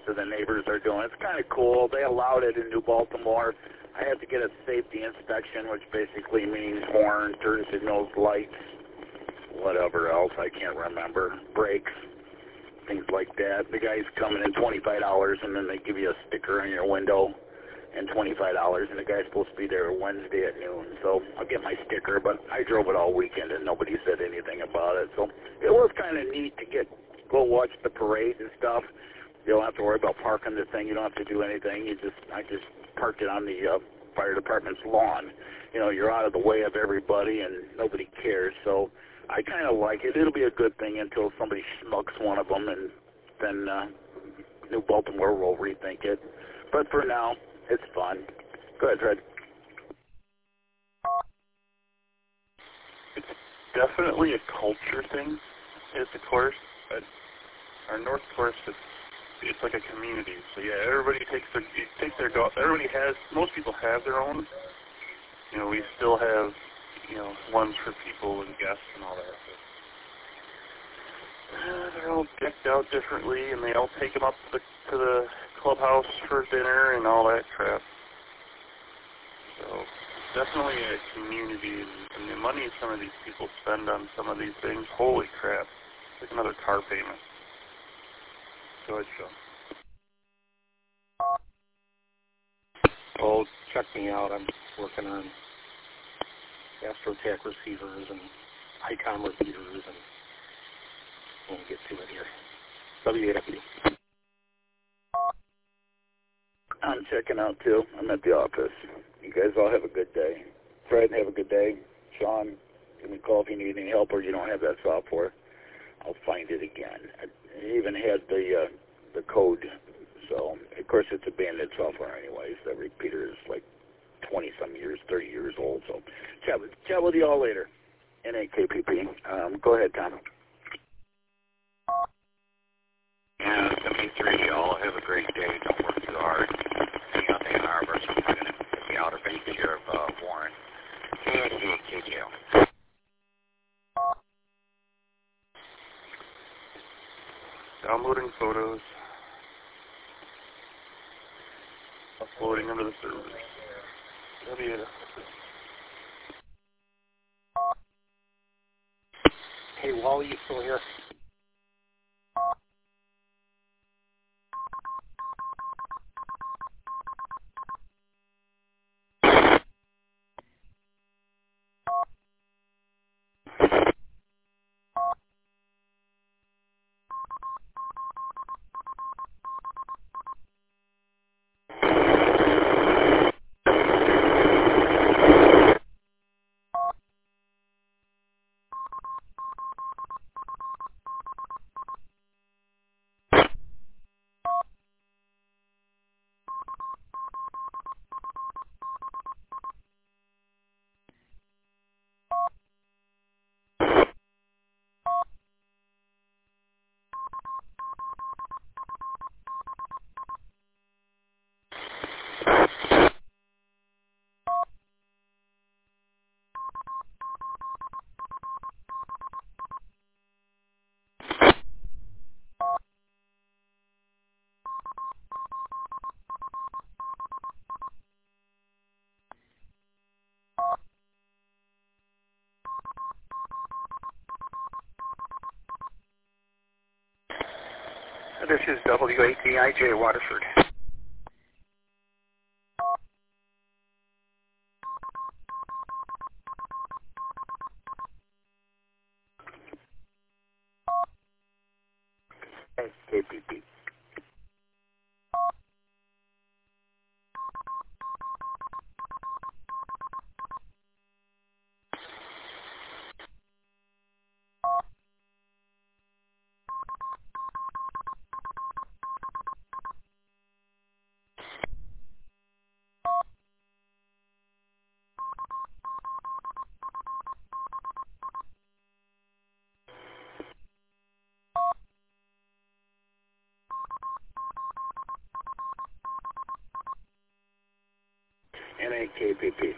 of the neighbors are doing. It's kind of cool. They allowed it in New Baltimore. I had to get a safety inspection, which basically means horn, turn signals, lights, whatever else, I can't remember, brakes, things like that. The guys come in twenty-five dollars, and then they give you a sticker on your window and twenty-five dollars, and the guy's supposed to be there Wednesday at noon. So I'll get my sticker, but I drove it all weekend, and nobody said anything about it. So it was kind of neat to get go watch the parade and stuff. You don't have to worry about parking the thing. You don't have to do anything. You just I just parked it on the uh, fire department's lawn. You know, you're out of the way of everybody, and nobody cares. So I kind of like it. It'll be a good thing until somebody smugs one of them, and then uh, New Baltimore will rethink it. But for now, it's fun. Go ahead, Fred. It's definitely a culture thing, is the course. But our North course, it's, it's like a community. So yeah, everybody takes their takes their golf. Everybody has. Most people have their own. You know, we still have, you know, ones for people and guests and all that. But, uh, they're all decked out differently, and they all take them up to the, to the clubhouse for dinner and all that crap. So definitely a community, and, and the money some of these people spend on some of these things, holy crap. It's like another car payment. Go ahead, Sean. Oh, check me out. I'm working on AstroTac receivers and ICOM repeaters, and we'll get to it here. W A W. I'm checking out, too. I'm at the office. You guys all have a good day. Fred, have a good day. Sean, give me a call if you need any help or you don't have that software. I'll find it again. I even had the uh, the code. So, of course, it's abandoned software anyways. That repeater is like twenty-some years, thirty years old. So, chat with, chat with you all later. N A K P P. Um, go ahead, Tom. Yeah, seventy-three, y'all have a great day. Don't work too hard. Hang out in Ann Arbor, so I'm going to the outer banks here of uh, Warren. C A C K J O. Downloading photos. Uploading under the servers. W. Hey, Wally, you still here? This is W A T I J Waterford. K P P. N A K P P.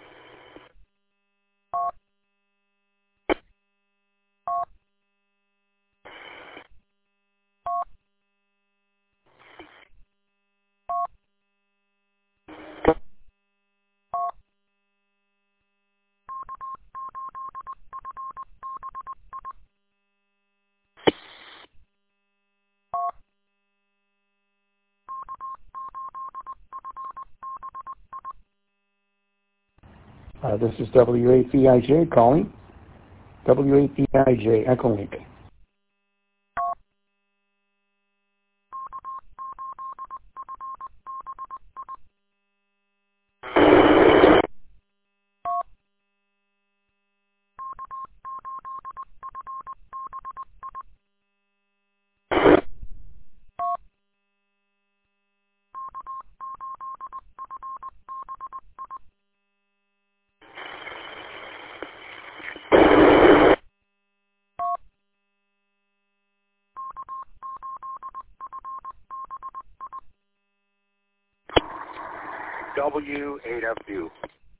Uh, this is W A P I J calling. W A P I J, Echo Link. W eight F U.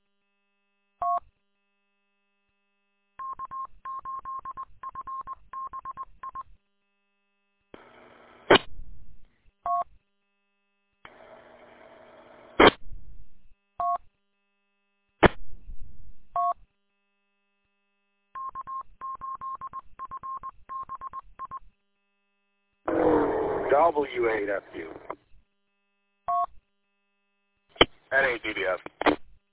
W eight F U. N A D D F.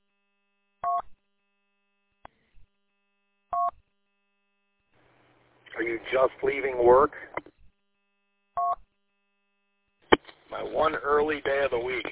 Are you just leaving work? My one early day of the week.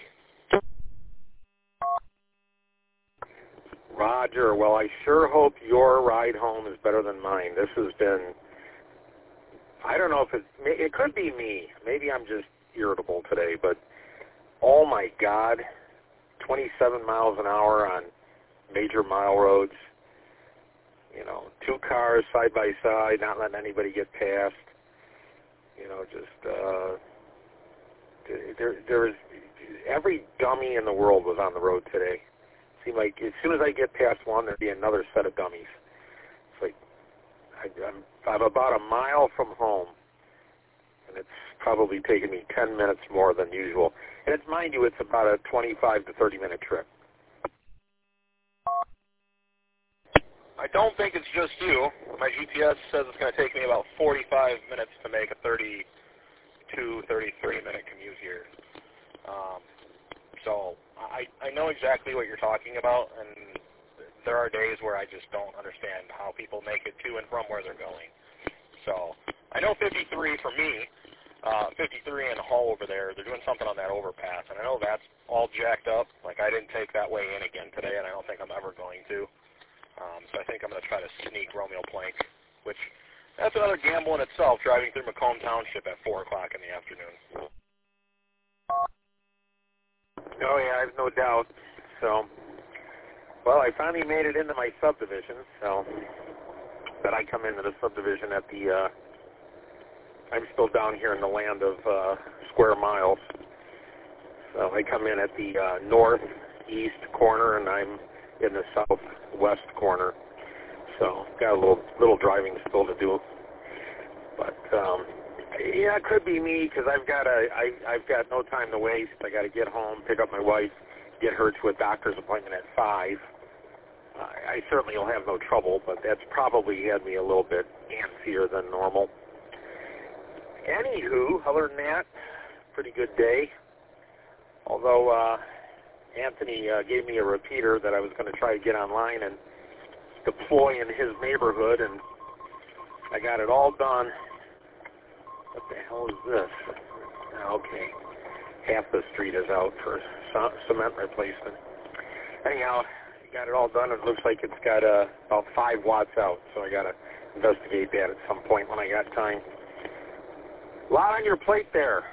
Roger. Well, I sure hope your ride home is better than mine. This has been, I don't know if it, it could be me. Maybe I'm just irritable today, but oh my God, twenty-seven miles an hour on major mile roads. You know, two cars side by side, not letting anybody get past. You know, just uh, there, there's every dummy in the world was on the road today. Seemed like as soon as I get past one, there'd be another set of dummies. It's like I, I'm, I'm about a mile from home, and it's probably taken me ten minutes more than usual. And it's, mind you, it's about a twenty-five to thirty minute trip. I don't think it's just you. My G P S says it's going to take me about forty-five minutes to make a thirty-two, thirty-three minute commute here. Um, so I, I know exactly what you're talking about, and there are days where I just don't understand how people make it to and from where they're going. So I know fifty-three for me, uh, fifty-three in the hall over there, they're doing something on that overpass, and I know that's all jacked up. Like, I didn't take that way in again today, and I don't think I'm ever going to. Um, so I think I'm going to try to sneak Romeo Plank, which that's another gamble in itself, driving through Macomb Township at four o'clock in the afternoon. Oh, yeah, I have no doubt. So, well, I finally made it into my subdivision, so that I come into the subdivision at the, uh, I'm still down here in the land of uh, square miles. So I come in at the uh, northeast corner, and I'm in the southwest corner, so got a little little driving still to do. But um, yeah, it could be me because I've got a I I've got no time to waste. I got to get home, pick up my wife, get her to a doctor's appointment at five. I, I certainly will have no trouble, but that's probably had me a little bit antsier than normal. Anywho, other than that, pretty good day. Although. Uh, Anthony uh, gave me a repeater that I was going to try to get online and deploy in his neighborhood, and I got it all done. What the hell is this? Okay, half the street is out for cement replacement. Anyhow, got it all done. It looks like it's got uh, about five watts out, so I got to investigate that at some point when I got time. A lot on your plate there.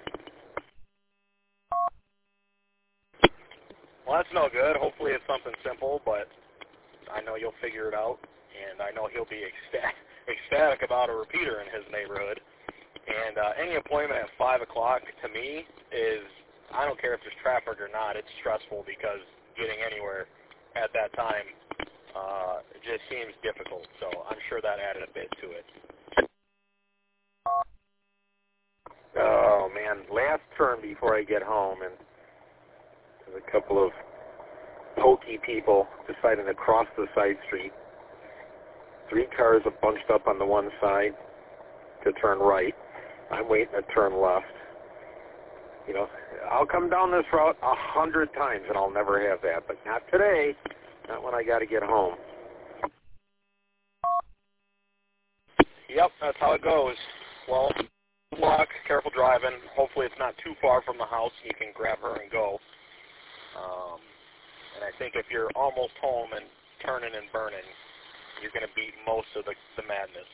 Well, that's no good. Hopefully it's something simple, but I know you'll figure it out, and I know he'll be ecstatic, ecstatic about a repeater in his neighborhood. And uh, any appointment at five o'clock, to me, is, I don't care if there's traffic or not, it's stressful because getting anywhere at that time uh, it just seems difficult. So I'm sure that added a bit to it. Oh, man, last turn before I get home, and there's a couple of pokey people deciding to cross the side street. Three cars are bunched up on the one side to turn right. I'm waiting to turn left. You know, I'll come down this route a hundred times and I'll never have that, but not today. Not when I got to get home. Yep, that's how it goes. Well, good luck, careful driving. Hopefully it's not too far from the house and you can grab her and go. Um, and I think if you're almost home and turning and burning, you're going to beat most of the, the madness.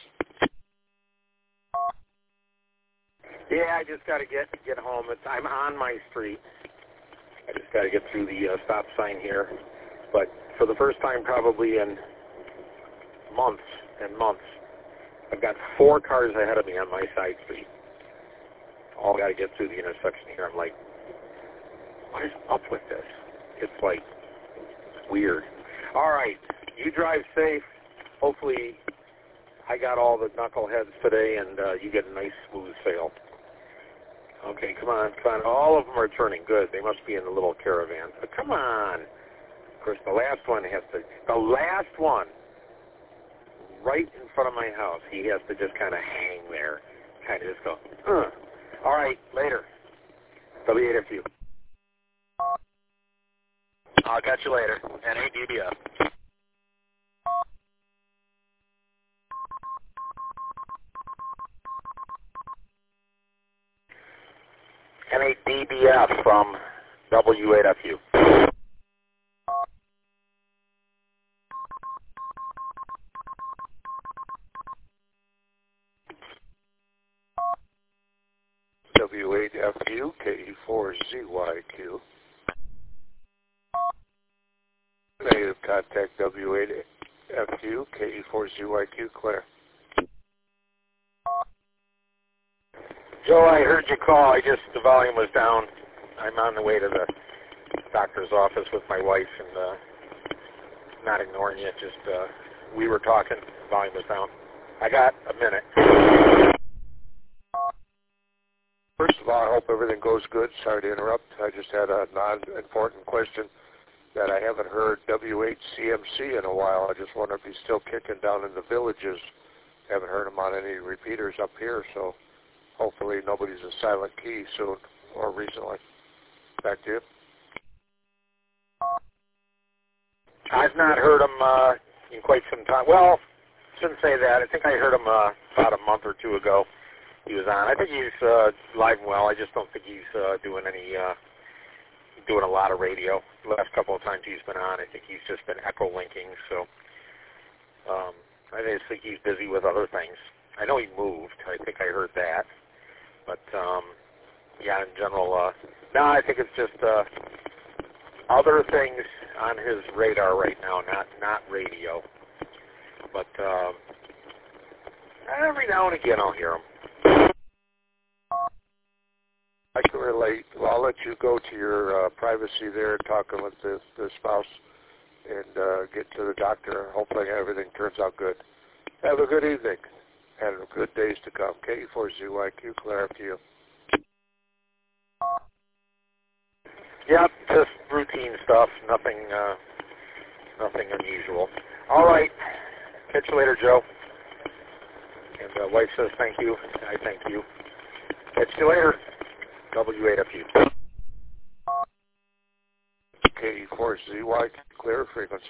Yeah, I just got to get get home. It's, I'm on my street. I just got to get through the uh, stop sign here. But for the first time probably in months and months, I've got four cars ahead of me on my side street. All got to get through the intersection here. I'm like, what is up with this? It's like weird. All right, you drive safe. Hopefully I got all the knuckleheads today and uh, you get a nice smooth sail. Okay, come on, come on. All of them are turning good. They must be in the little caravan. But come on. Of course, the last one has to, the last one, right in front of my house, he has to just kind of hang there, kind of just go, uh. All right, later. W eight F U. I'll catch you later. N A D B F. N A D B F from W eight F U. W eight F U, K E four Z Y Q. Negative contact W eight F U, K E four Z Y Q, clear. Joe, I heard you call. I just, the volume was down. I'm on the way to the doctor's office with my wife and uh, not ignoring you. Just, uh, we were talking. The volume was down. I got a minute. First of all, I hope everything goes good. Sorry to interrupt. I just had a non-important question that I haven't heard W H C M C in a while. I just wonder if he's still kicking down in the villages. Haven't heard him on any repeaters up here, so hopefully nobody's a silent key soon or recently. Back to you. I've not heard him uh, in quite some time. Well, shouldn't say that. I think I heard him uh, about a month or two ago. He was on. I think he's uh, live and well. I just don't think he's uh, doing any, uh, doing a lot of radio. The last couple of times he's been on, I think he's just been echo linking. So um, I just think he's busy with other things. I know he moved. I think I heard that. But um, yeah, in general, uh, no, I think it's just uh, other things on his radar right now, not not radio. But um, every now and again I'll hear him. I can relate. Well, I'll let you go to your uh, privacy there, talking with the, the spouse, and uh, get to the doctor. Hopefully everything turns out good. Have a good evening and good days to come. K E four Z Y Q, clear to you. Yep, just routine stuff. Nothing, uh, nothing unusual. All right. Catch you later, Joe. And uh, wife says thank you. I thank you. Catch you later. W eight F U. K E four Z Y, clear frequency.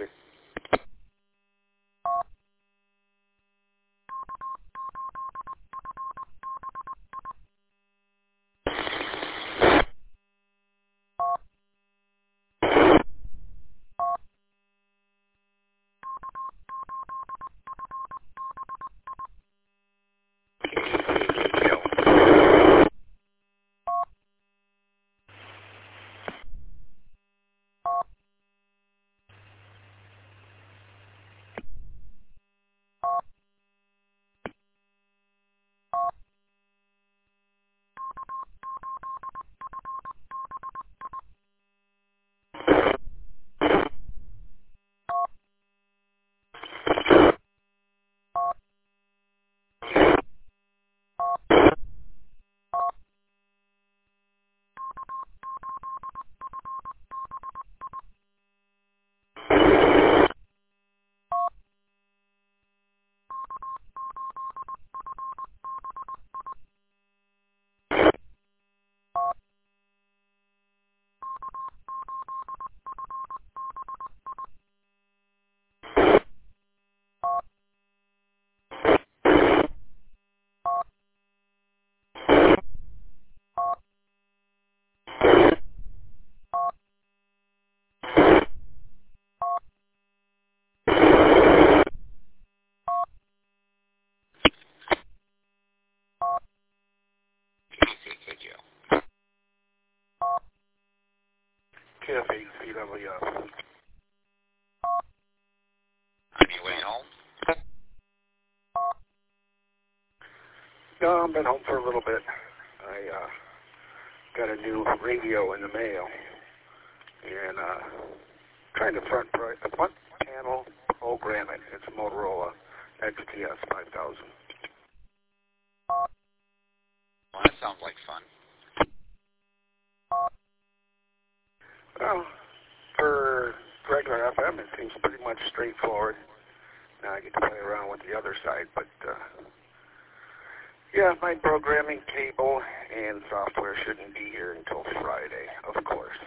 K F eight C W F. On your way home? No, I've been home for a little bit. I uh, got a new radio in the mail, and uh, trying to front, front panel program it. It's a Motorola X T S five thousand. Well, that sounds like fun. Well, for regular F M, it seems pretty much straightforward. Now I get to play around with the other side, but uh, yeah, my programming cable and software shouldn't be here until Friday, of course.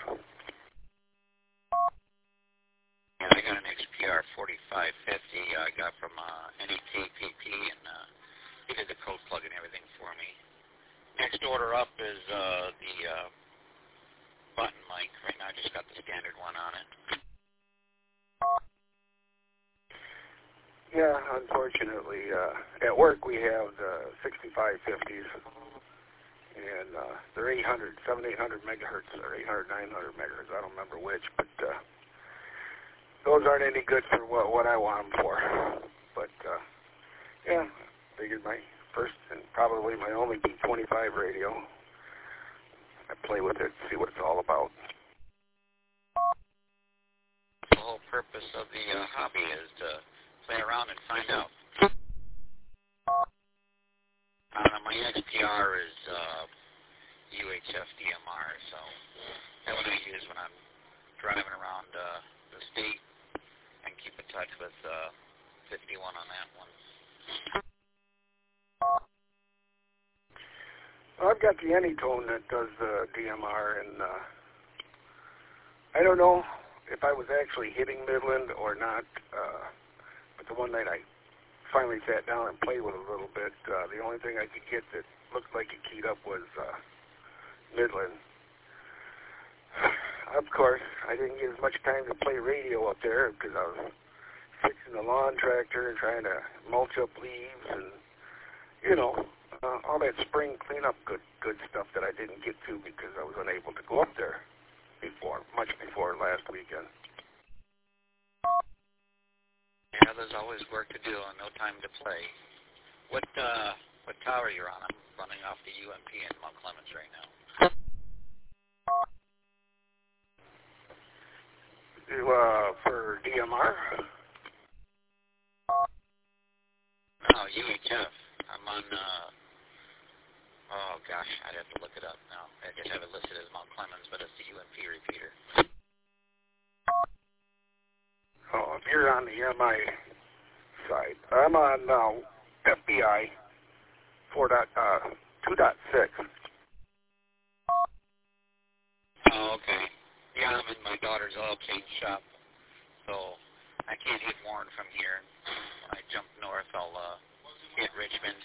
And I got an X P R forty-five fifty I got from uh, N E K P P, and uh, he did the code plug and everything for me. Next order up is uh, the uh, button mic. Right now I just got the standard one on it. Yeah, unfortunately, uh, at work we have the sixty-five fifties, and uh, they're eight hundred, seven, eight hundred megahertz, or eight hundred, nine hundred megahertz. I don't remember which, but uh, those aren't any good for what, what I want them for. But uh, yeah, figured my first and probably my only B twenty-five radio. I play with it, see what it's all about. The whole purpose of the uh, hobby is to play around and find out. Uh, my X P R is uh, U H F D M R, so that's what I use when I'm driving around uh, the state and keep in touch with uh, fifty-one on that one. Well, I've got the Anytone that does uh, D M R, and uh, I don't know if I was actually hitting Midland or not, uh, but the one night I finally sat down and played with it a little bit, uh, the only thing I could get that looked like it keyed up was uh, Midland. Of course, I didn't get as much time to play radio up there because I was fixing the lawn tractor and trying to mulch up leaves and, you know, uh, all that spring cleanup good good stuff that I didn't get to because I was unable to go up there before, much before last weekend. Yeah, there's always work to do and no time to play. What uh, what tower you're on? I'm running off the U M P in Mount Clemens right now. Uh, for D M R? No, U H F. I'm on, uh, oh gosh, I'd have to look it up now. I just have it listed as Mount Clemens, but it's the U M P repeater. Oh, if you're on the M I side, I'm on uh, F B I four point two point six. Oh, okay. Yeah, I'm in my daughter's oil change shop, so I can't hit Warren from here. When I jump north, I'll uh, hit Richmond.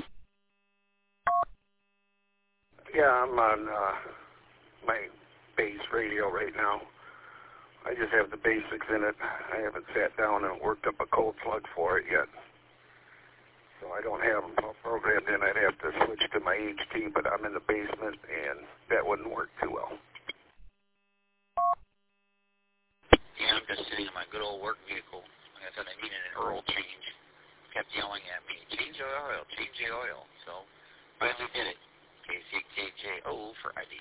Yeah, I'm on uh, my base radio right now. I just have the basics in it. I haven't sat down and worked up a cold plug for it yet. So I don't have them all programmed in. I'd have to switch to my H T, but I'm in the basement, and that wouldn't work too well. Yeah, I'm just sitting in my good old work vehicle. Like I said, I needed an oil change. Kept yelling at me, change the oil, change the oil. So finally did it. K C K J O for I D.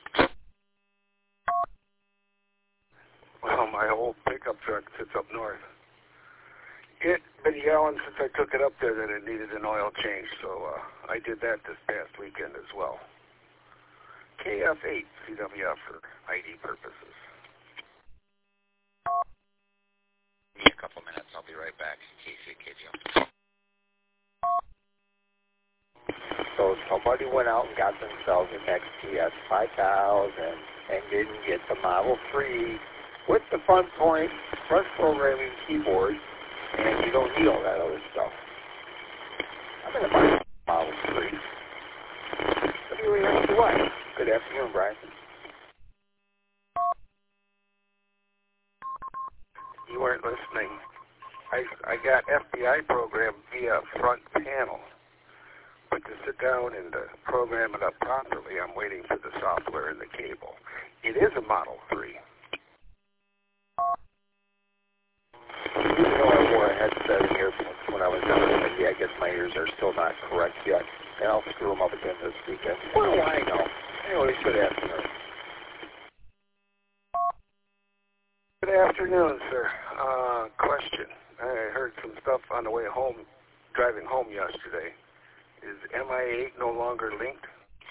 Well, my old pickup truck sits up north. It's been yelling since I took it up there that it needed an oil change, so uh, I did that this past weekend as well. K F eight C W F for I D purposes. Give me a couple minutes. I'll be right back. K C K J. So somebody went out and got themselves an X T S five thousand and didn't get the Model three with the front point, front programming keyboard, and you don't need all that other stuff. I'm going to buy a Model three. W A S Y. Good afternoon, Brian. You weren't listening. I, I got F B I programmed via front panel. But to sit down and uh, program it up properly, I'm waiting for the software and the cable. It is a Model three. generators are still not correct yet. And I'll screw them up again this weekend. What do I know? Anyway, good afternoon. Good afternoon, sir. Uh, question. I heard some stuff on the way home, driving home yesterday. Is M I eight no longer linked?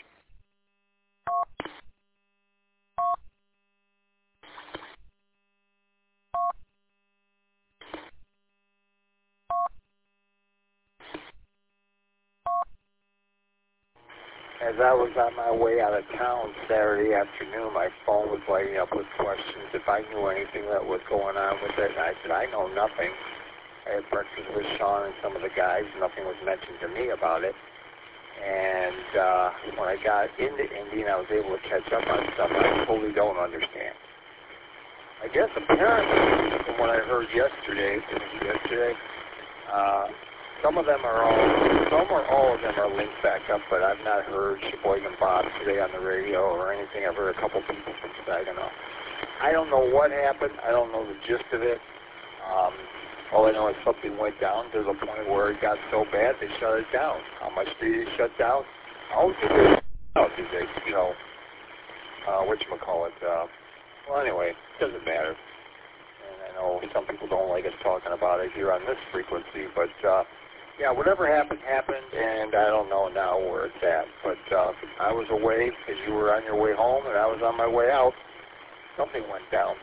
As I was on my way out of town Saturday afternoon, my phone was lighting up with questions if I knew anything that was going on with it. And I said, I know nothing. I had breakfast with Sean and some of the guys. Nothing was mentioned to me about it. And uh, when I got into Indy and I was able to catch up on stuff, I totally don't understand. I guess apparently, from what I heard yesterday, yesterday, uh, some of them are all, some or all of them are linked back up, but I've not heard Sheboygan Bob today on the radio or anything. I've heard a couple people from Saginaw. I don't know what happened. I don't know the gist of it. Um, all I know is something went down to the point where it got so bad they shut it down. How much did they shut down? How did they? How did they? You know, uh, whatchamacallit? Uh, well, anyway, it doesn't matter. And I know some people don't like us talking about it here on this frequency, but. Uh, Yeah, whatever happened, happened, and I don't know now where it's at. But uh, I was away because you were on your way home, and I was on my way out. Something went down.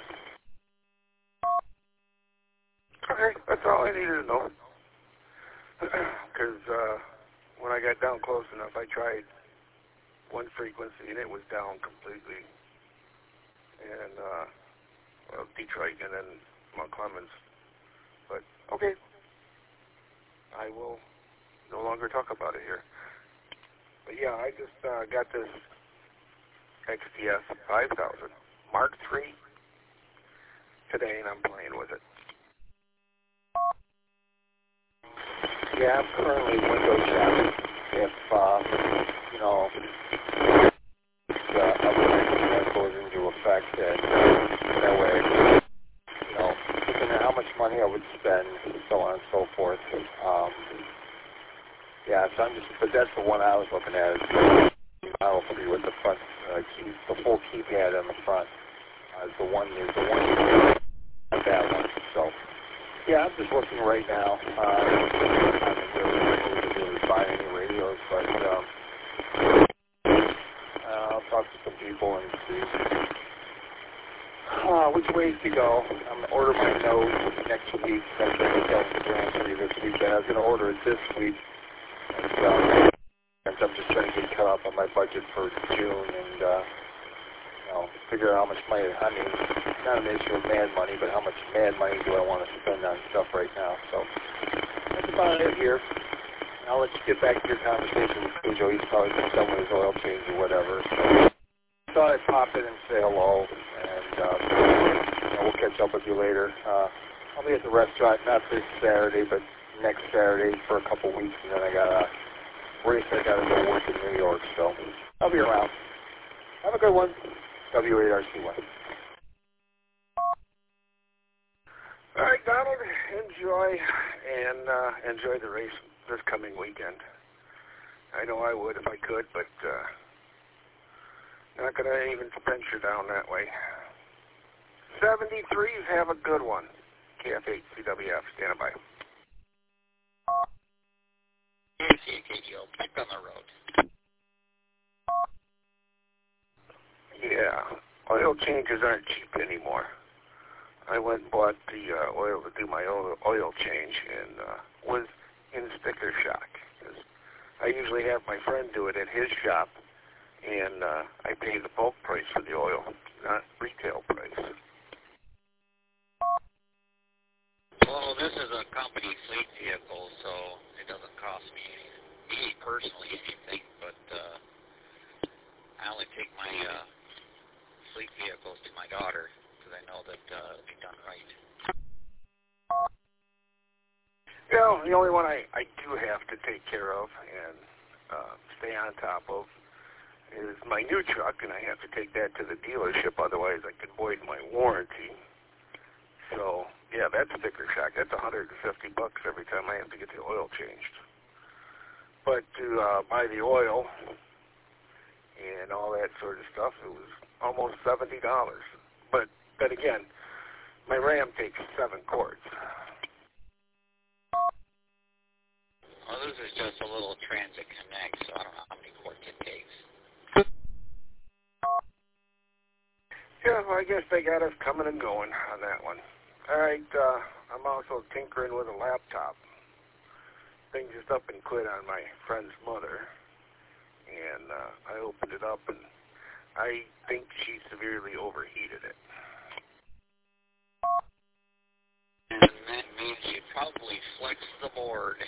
Okay, that's all I needed to know. Because uh, when I got down close enough, I tried one frequency, and it was down completely. And, uh, well, Detroit and then Mount Clemens. But, okay. I will no longer talk about it here. But yeah, I just uh, got this X T S five thousand Mark three today, and I'm playing with it. Yeah, I'm currently window shopping. If, uh, you know, the upgrade that goes into effect, and uh, that way, you know, looking at how much money I would spend, and so on and so forth. Um, yeah, so I'm just, but that's the one I was looking at, is the Model three with the front uh, key, the full keypad on the front. Uh, the one, the one, that one. So, yeah, I'm just looking right now. Uh, I haven't really, really buying any radios, but um, uh, I'll talk to some people and see uh, which ways to go. I'm going to order my note next week. I'm going to get the Grand Prix this weekend. I was going to order it this week. And, um, I'm just trying to get caught up on my budget for June and, uh, you know, figure out how much money, I mean, not an issue of mad money, but how much mad money do I want to spend on stuff right now. So that's about it here. And I'll let you get back to your conversation with Cujo. He's probably been done with his oil change or whatever. So I thought I'd pop in and say hello, and uh, you know, we'll catch up with you later. Uh, I'll be at the restaurant, not this Saturday, but next Saturday for a couple weeks, and then I got a race I got to go work in New York, so I'll be around. Have a good one. W eight R C one. All right, Donald, enjoy, and uh, enjoy the race this coming weekend. I know I would if I could, but uh, not going to even venture down that way. seventy-threes, have a good one. K F eight C W F, stand by. K C K D O, back on the road. Yeah, oil changes aren't cheap anymore. I went and bought the uh, oil to do my oil, oil change and uh, was in sticker shock. I usually have my friend do it at his shop, and uh, I pay the bulk price for the oil, not retail price. Well, this is a company fleet vehicle, so it doesn't cost me, me personally, anything, but uh, I only take my uh, fleet vehicles to my daughter because I know that uh, it'll be done right. Yeah, the only one I, I do have to take care of and uh, stay on top of is my new truck, and I have to take that to the dealership, otherwise I could void my warranty. So, yeah, that's sticker shock. That's one hundred fifty bucks every time I have to get the oil changed. but to uh, buy the oil and all that sort of stuff, it was almost seventy dollars. But then again, my RAM takes seven cords. Well, this is just a little Transit Connect, so I don't know how many cords it takes. Yeah, well, I guess they got us coming and going on that one. All right, uh, I'm also tinkering with a laptop. Thing just up and quit on my friend's mother, and uh, I opened it up, and I think she severely overheated it. And that means you probably flexed the board.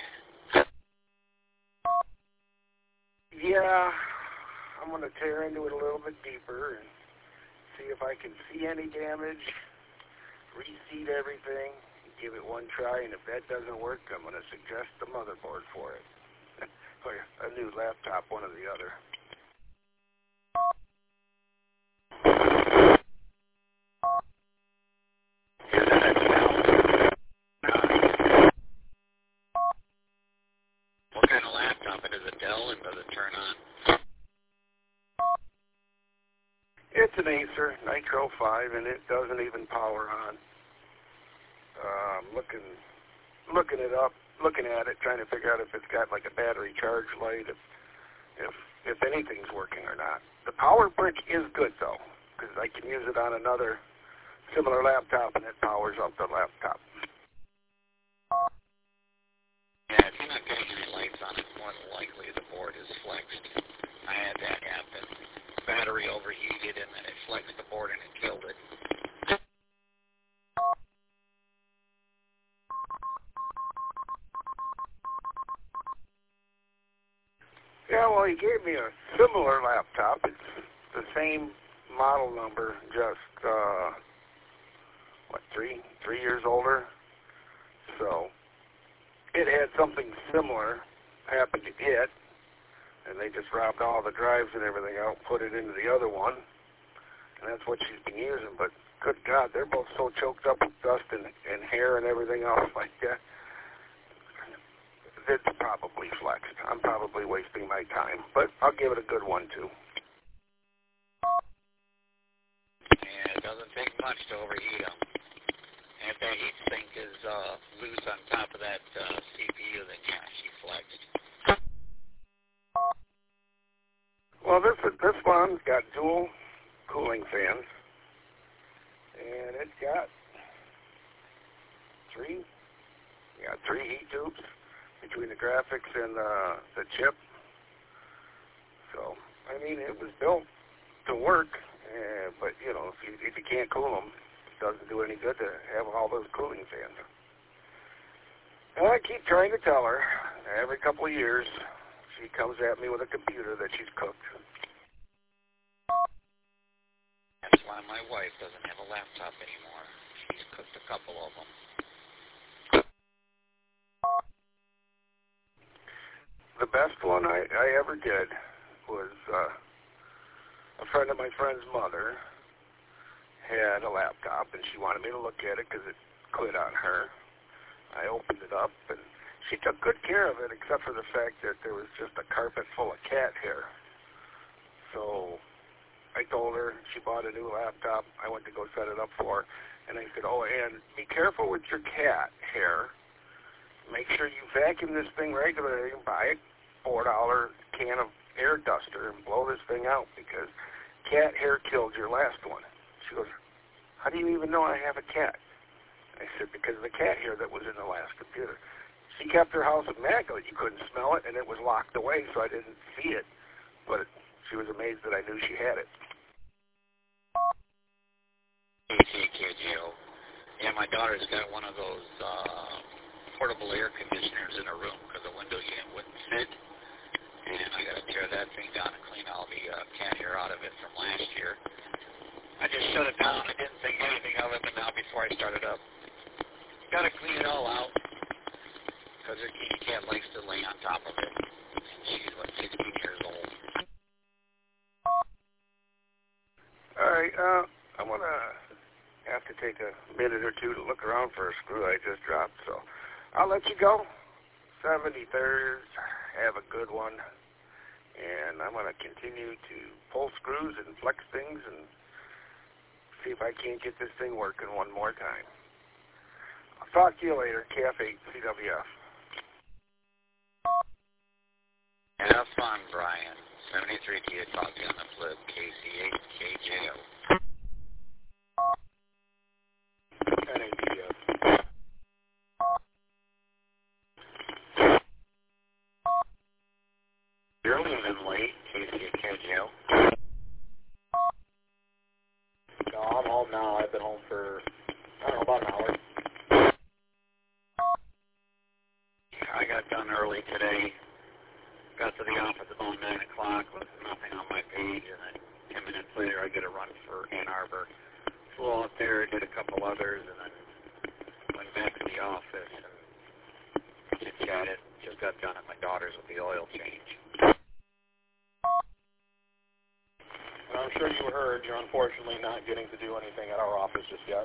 Yeah, I'm going to tear into it a little bit deeper and see if I can see any damage, reseat everything, give it one try, and if that doesn't work, I'm going to suggest the motherboard for it. Or a new laptop, one or the other. What kind of laptop? It is a Dell, and does it turn on? It's an Acer Nitro five, and it doesn't even power on. Um, looking, looking it up, looking at it, trying to figure out if it's got like a battery charge light, if, if, if anything's working or not. The power brick is good though, because I can use it on another similar laptop, and it powers up the laptop. Yeah, if you're not getting any lights on it, more than likely the board is flexed. I had that happen. Battery overheated, and then it flexed the board, and it killed it. Yeah, well, he gave me a similar laptop. It's the same model number, just, uh, what, three, three years older? So, it had something similar happen to it, and they just robbed all the drives and everything out, put it into the other one, and that's what she's been using. But, good God, they're both so choked up with dust and, and hair and everything else like that. It's probably flexed. I'm probably wasting my time, but I'll give it a good one, too. Yeah, it doesn't take much to overheat them. And if that heat sink is uh, loose on top of that uh, C P U, then yeah, she flexed. Well, this this one's got dual cooling fans, and it's got three, yeah, three heat tubes between the graphics and uh, the chip. So, I mean, it was built to work, uh, but, you know, if you, if you can't cool them, it doesn't do any good to have all those cooling fans. And I keep trying to tell her, every couple of years, she comes at me with a computer that she's cooked. That's why my wife doesn't have a laptop anymore. She's cooked a couple of them. The best one I, I ever did was uh, a friend of my friend's mother had a laptop, and she wanted me to look at it because it quit on her. I opened it up, and she took good care of it, except for the fact that there was just a carpet full of cat hair. So I told her, she bought a new laptop. I went to go set it up for her, and I said, oh, and be careful with your cat hair. Make sure you vacuum this thing regularly and buy a four dollar can of air duster and blow this thing out, because cat hair killed your last one. She goes, how do you even know I have a cat? I said, because of the cat hair that was in the last computer. She kept her house immaculate. You couldn't smell it, and it was locked away, so I didn't see it. But she was amazed that I knew she had it. A C K J O. Yeah, my daughter's got one of those uh, portable air conditioners in her room because the window unit wouldn't fit. And I got to tear that thing down and clean all the uh, cat hair out of it from last year. I just shut it down. I didn't think anything of it, but now before I started up, got to clean it all out because her kitty cat likes to lay on top of it. And she's, what, sixteen years old. All right, uh, I'm going to have to take a minute or two to look around for a screw I just dropped, so I'll let you go. seventy-third have a good one, and I'm going to continue to pull screws and flex things and see if I can't get this thing working one more time. I'll talk to you later, K F eight C W F. Have fun, Brian. seventy-three T A talk on the flip, K C eight K J O. N A D S. You're leaving late, K C eight K J O. No, I'm home now. I've been home for, I don't know, about an hour. I got done early today. Got to the office about nine o'clock with nothing on my page, and then ten minutes later I get a run for Ann Arbor. Flew out there, did a couple others, and then went back to the office and chit-chatted. Just got done at my daughter's with the oil change. And I'm sure you heard you're unfortunately not getting to do anything at our office just yet.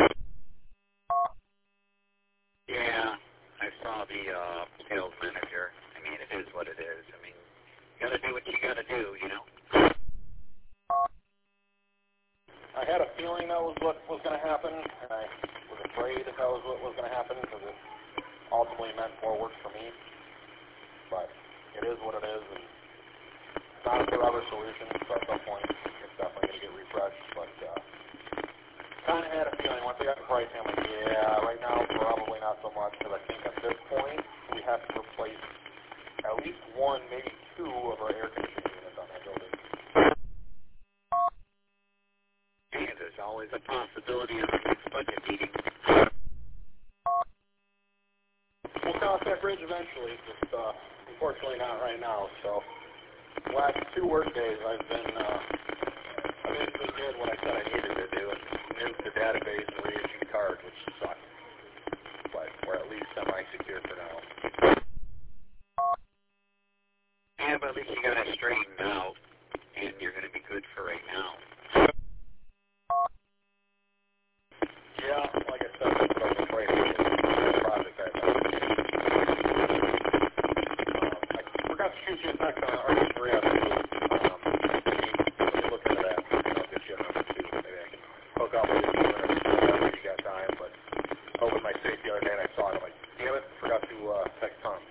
Yeah, I saw the uh, sales manager. I mean, it is what it is. I mean, you gotta do what you gotta do, you know? I had a feeling that was what was going to happen, and I was afraid that that was what was going to happen because it ultimately meant more work for me. But it is what it is, and it's not a forever solution, so at some point it's definitely going to get refreshed. But uh, kind of had a feeling once I got the pricing, I'm like, yeah, right now probably not so much, because I think at this point we have to replace at least one, maybe two of our air conditioning units on that building. And there's always a possibility of a next budget meeting. We'll cross that bridge eventually, just uh, unfortunately not right now. So the last two work days I've been, uh, I basically did what I said I needed to do and moved the database and reissued cards, which sucked. But we're at least semi-secure for now. Yeah, but at least you got it straightened out, and you're going to be good for right now. Yeah, like I said, that's what I was afraid of. The project I had. Um, I forgot to shoot you a text on R G three after you. Um, let me look into that. I'll get you a number too. Maybe I can hook up with you whenever you got time. But I opened my safe the other day and I saw it. I'm like, damn it, forgot to uh, text Tom.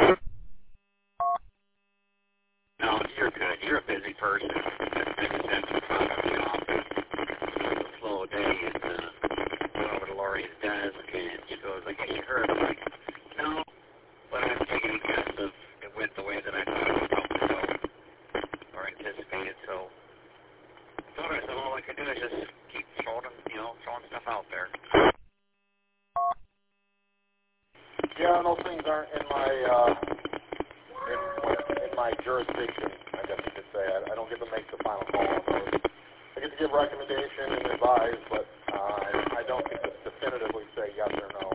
No, you're good. You're a busy person. I just have to come out of the office. It's a slow day, and uh, went over to Laurie's desk, and she goes, I guess you heard. I'm like, no, but I'm taking a guess of it went the way that I thought it would probably go, or anticipated. So I told her, I said, all I can do is just keep throwing, you know, throwing stuff out there. Yeah, and those things aren't in my, uh, in, in my jurisdiction, I guess you could say. I, I don't get to make the final call on those. I get to give recommendation and advise, but uh, I don't get to definitively say yes or no.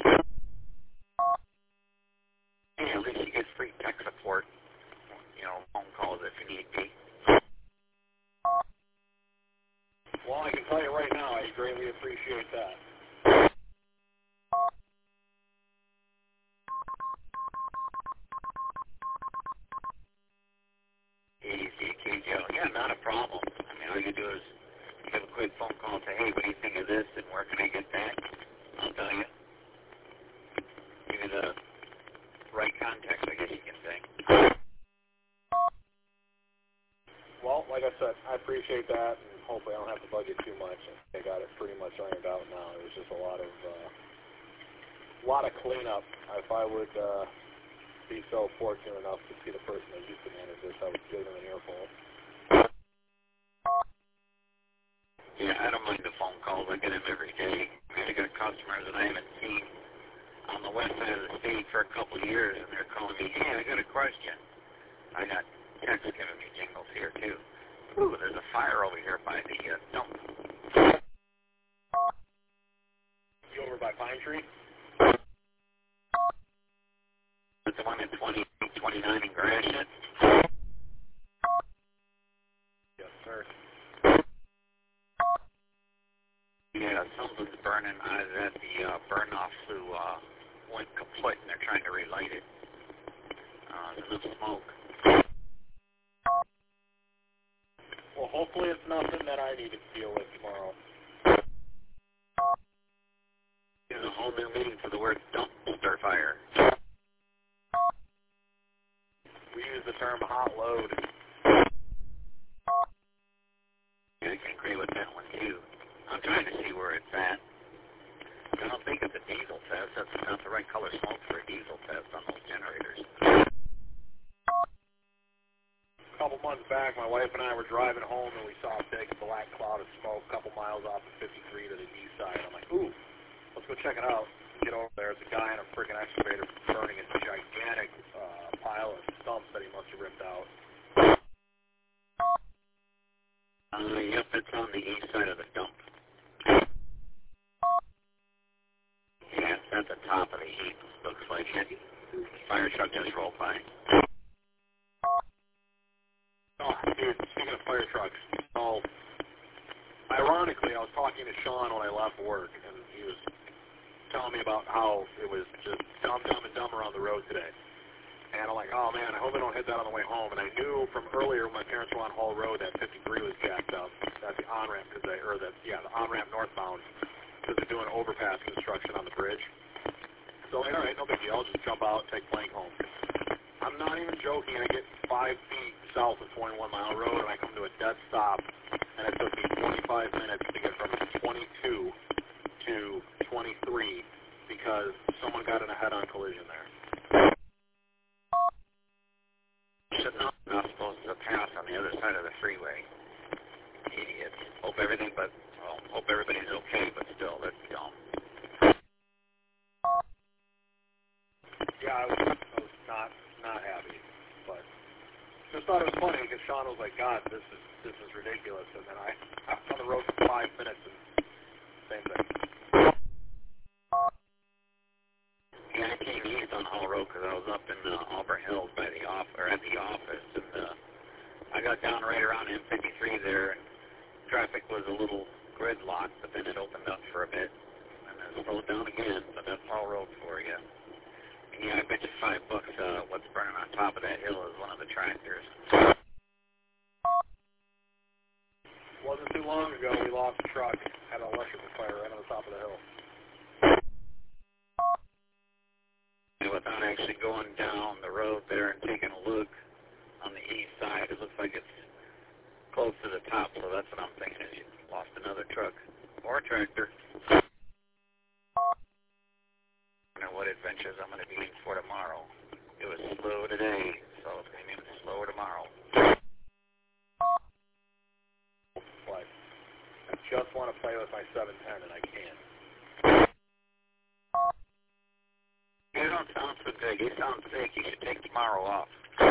Yeah, at least you get free tech support, you know, phone calls if you need be. Well, I can tell you right now, I greatly appreciate that. Easy, K J O. Yeah, not a problem. I mean, all you do is give a quick phone call and say, hey, what do you think of this, and where can I get that? I'll tell you. Give you the right context, I guess you can say. Well, like I said, I appreciate that, and hopefully I don't have to bug you too much. I got it pretty much ironed out now. It was just a lot of, uh, lot of cleanup. If I would uh, be so fortunate enough to see the person that used to manage this, I would give them an earful. Yeah, I don't mind the phone calls. I get them every day. I mean, I got customers that I haven't seen on the west side of the state for a couple of years, and they're calling me, hey, I got a question. I got texts giving me jingles here, too. Ooh, there's a fire over here by the uh, dump. You over by Pine Tree? That's the one at twenty twenty-nine in Gratiot. Yes, sir. Yeah, something's burning. I was at the uh, burn-off who uh, went kaput, and they're trying to relight it. Uh, there's enough smoke. Well, hopefully it's nothing that I need to deal with tomorrow. There's a whole new meaning for the word dumpster fire. We use the term hot load. Yeah, I can agree with that one too. I'm trying to see where it's at. I don't think it's a diesel test. That's not the right color smoke for a diesel test on those generators. A couple months back, my wife and I were driving home and we saw a big black cloud of smoke a couple miles off of fifty-three to the east side. I'm like, ooh, let's go check it out. Get over there. It's a guy in a freaking excavator burning a gigantic uh, pile of stumps that he must have ripped out. Uh, yep, it's on the east side of the dump. Yeah, it's at the top of the heap. Looks like it. Fire truck just rolled by. Oh, dude, speaking of fire trucks, so, ironically, I was talking to Sean when I left work, and he was telling me about how it was just dumb, dumb, and dumber on the road today. And I'm like, oh man, I hope I don't hit that on the way home. And I knew from earlier when my parents were on Hall Road that fifty-three was jacked up. That's the on-ramp, because they, or the, yeah, the on-ramp northbound, because they're doing overpass construction on the bridge. So, all right, no big deal. I'll just jump out, take Plank home. I'm not even joking. I get five feet south of twenty-one mile road, and I come to a dead stop, and it took me twenty-five minutes to get from twenty-two to twenty-three because someone got in a head-on collision there. Should not not supposed to pass on the other side of the freeway. Idiots. Hope everything, but well, hope everybody's okay. But still, that's dumb. Yeah, I was, I was not not happy, but just thought it was funny because Sean was like, "God, this is this is ridiculous," and then I, I was on the road for five minutes and same thing. Yeah, I came east on Hall Road because I was up in uh, Auburn Hills by the off or at the office, and uh, I got down right around M fifty-three there, and traffic was a little gridlocked, but then it opened up for a bit, and then slowed down again. But that's Hall Road for you. And yeah, I bet you five bucks. Uh, what's burning on top of that hill is one of the tractors. Wasn't too long ago we lost a truck, had an electrical fire right on the top of the hill. Without actually going down the road there and taking a look on the east side, it looks like it's close to the top, so that's what I'm thinking is you lost another truck or a tractor. I don't know what adventures I'm going to be in for tomorrow. It was slow today, so it's going to be even slower tomorrow. But I just want to play with my seven ten, and I can't. You don't sound so good. You sound sick. You should take tomorrow off.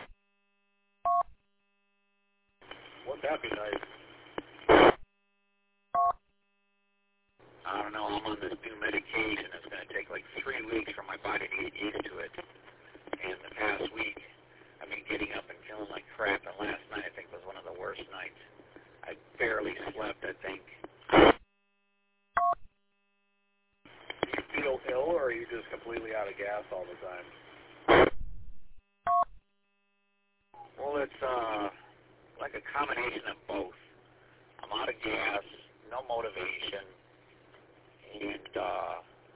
Wouldn't that be nice? I don't know. I'm on this new medication. It's going to take like three weeks for my body to get used to it. And the past week, I've been getting up and feeling like crap. And last night, I think, was one of the worst nights. I barely slept, I think. Do you feel ill, or are you just completely out of gas all the time? Well, it's uh, like a combination of both. I'm out of gas, no motivation, and uh,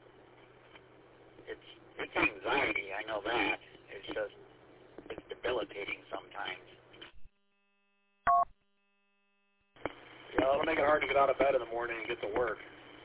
it's it's anxiety. I know that. It's just it's debilitating sometimes. Yeah, it'll make it hard to get out of bed in the morning and get to work.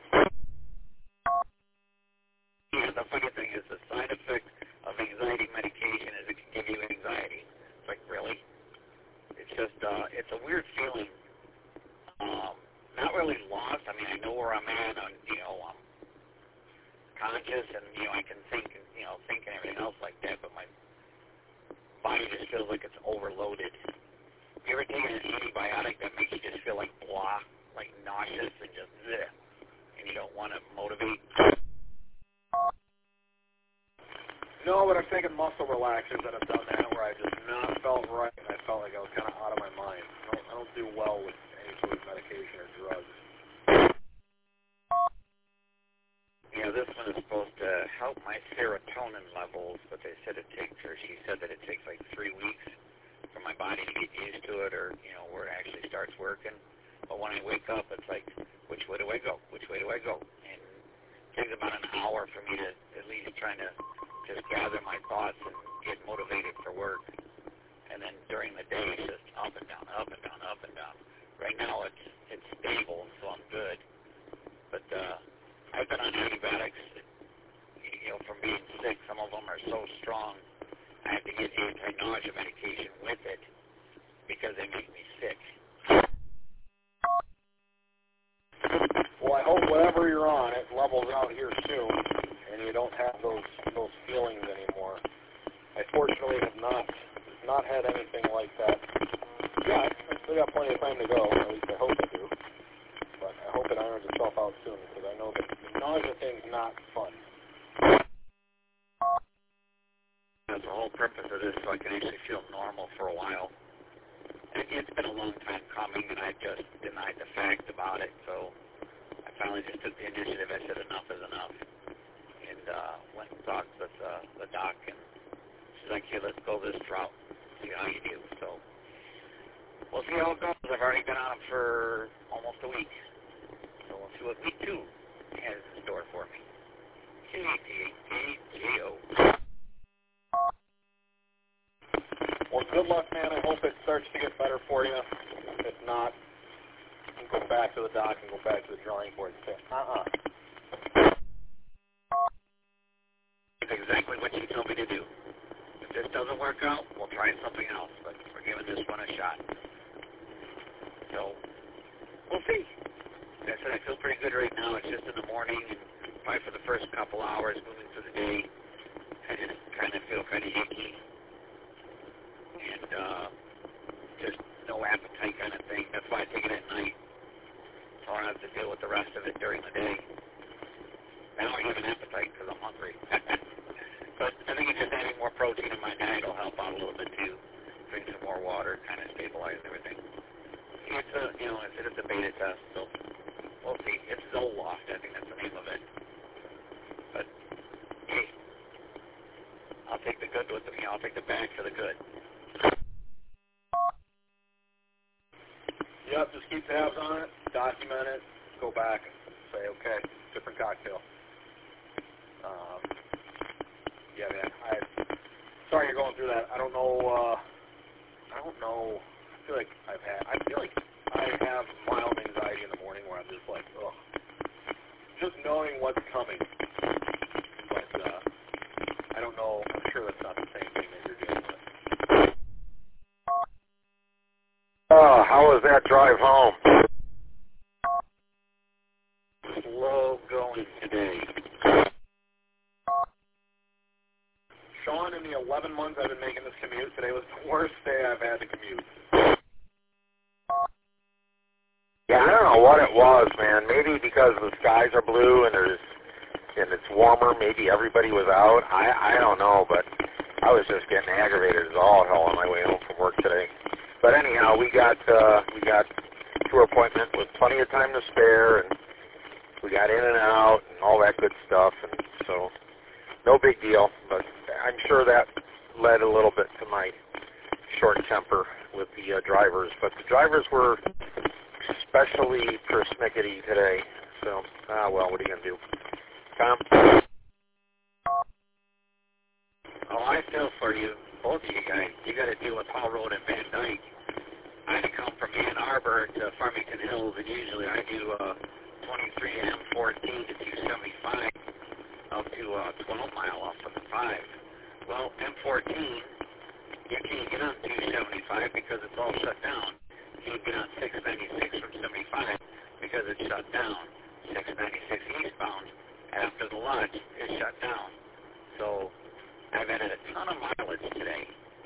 Yeah, the funny thing is the side effect of anxiety medication is it can give you anxiety. It's like, really? It's just, uh, it's a weird feeling. Um, not really lost. I mean, I know where I'm at. I'm, you know, I'm conscious and, you know, I can think, and, you know, think and everything else like that, but my body just feels like it's overloaded. Have you ever taken an antibiotic that makes you just feel like blah, like nauseous and just bleh, and you don't want to motivate? No, but I've taken muscle relaxers that have done that where I just not felt right, and I felt like I was kind of out of my mind. I don't, I don't do well with any sort of medication or drugs. Yeah, this one is supposed to help out my serotonin levels, but they said it takes, or she said that it takes like three weeks for my body to get used to it, or, you know, where it actually starts working. But when I wake up, it's like, which way do I go? Which way do I go? And it takes about an hour for me to at least try to just gather my thoughts and get motivated for work. And then during the day, it's just up and down, up and down, up and down. Right now, it's it's stable, so I'm good. But uh, I've been on antibiotics, you know, from being sick. Some of them are so strong, I have to get anti-nausea medication with it because they make me sick. Well, I hope whatever you're on, it levels out here soon, and you don't have those those feelings anymore. I fortunately have not not had anything like that. Yeah, I still got plenty of time to go. At least I hope I do. But I hope it irons itself out soon, because I know that the nausea thing's not fun. That's the whole purpose of this, so I can actually feel normal for a while. And it's been a long time coming, and I just denied the fact about it, so I finally just took the initiative. I said enough is enough, and uh, went and talked with uh, the doc, and she's like, hey, let's go this route, see how you do. So we'll see how it goes. I've already been on it for almost a week, so we'll see what week two has in store for me. C A T A J O. Well, good luck, man. I hope it starts to get better for you. If not, you can go back to the doc and go back to the drawing board and say, uh-uh. It's exactly what you told me to do. If this doesn't work out, we'll try something else, but we're giving this one a shot. So, we'll see. Like I said, I feel pretty good right now. It's just in the morning, and probably for the first couple hours moving through the day, I just kind of feel kind of icky. And uh, just no appetite kind of thing. That's why I take it at night, so I don't have to deal with the rest of it during the day. Now I have an appetite because I'm hungry. But I think it's just adding more protein in my diet will help out a little bit too. Drink some more water, kind of stabilize everything. It's a, you know, it's, it's a beta test, so we'll see. It's Zoloft, I think that's the name of it. But hey, I'll take the good with me. I'll take the bad for the good. Yep, just keep tabs on it, document it, go back, say, okay, different cocktail. Um, yeah, man, I, sorry you're going through that. I don't know, uh, I don't know, I feel like I've had, I feel like I have mild anxiety in the morning where I'm just like, ugh, just knowing what's coming. But, uh, I don't know, I'm sure that's not the same thing that you're dealing with. Oh, how was that drive home? Slow going today. Sean, in the eleven months I've been making this commute, today was the worst day I've had to commute. Yeah, I don't know what it was, man. Maybe because the skies are blue and there's and it's warmer, maybe everybody was out. I I don't know, but I was just getting aggravated as all hell on my way home from work today. But anyhow, we got uh, we got to our appointment with plenty of time to spare, and we got in and out and all that good stuff, and so no big deal. But I'm sure that led a little bit to my short temper with the uh, drivers. But the drivers were especially persnickety today. So ah well, what are you gonna do, Tom? Oh, I feel for you, both of you guys. You got to deal with Hall Road and Van Dyke. I had to come from Ann Arbor to Farmington Hills, and usually I do uh, twenty-three M fourteen to two seventy-five up to uh, twelve mile off of the five. Well, M fourteen, you can't get on two seventy-five because it's all shut down. You can't get on six ninety-six from seventy-five because it's shut down. six ninety-six eastbound after the lodge is shut down. So I've added a ton of mileage today.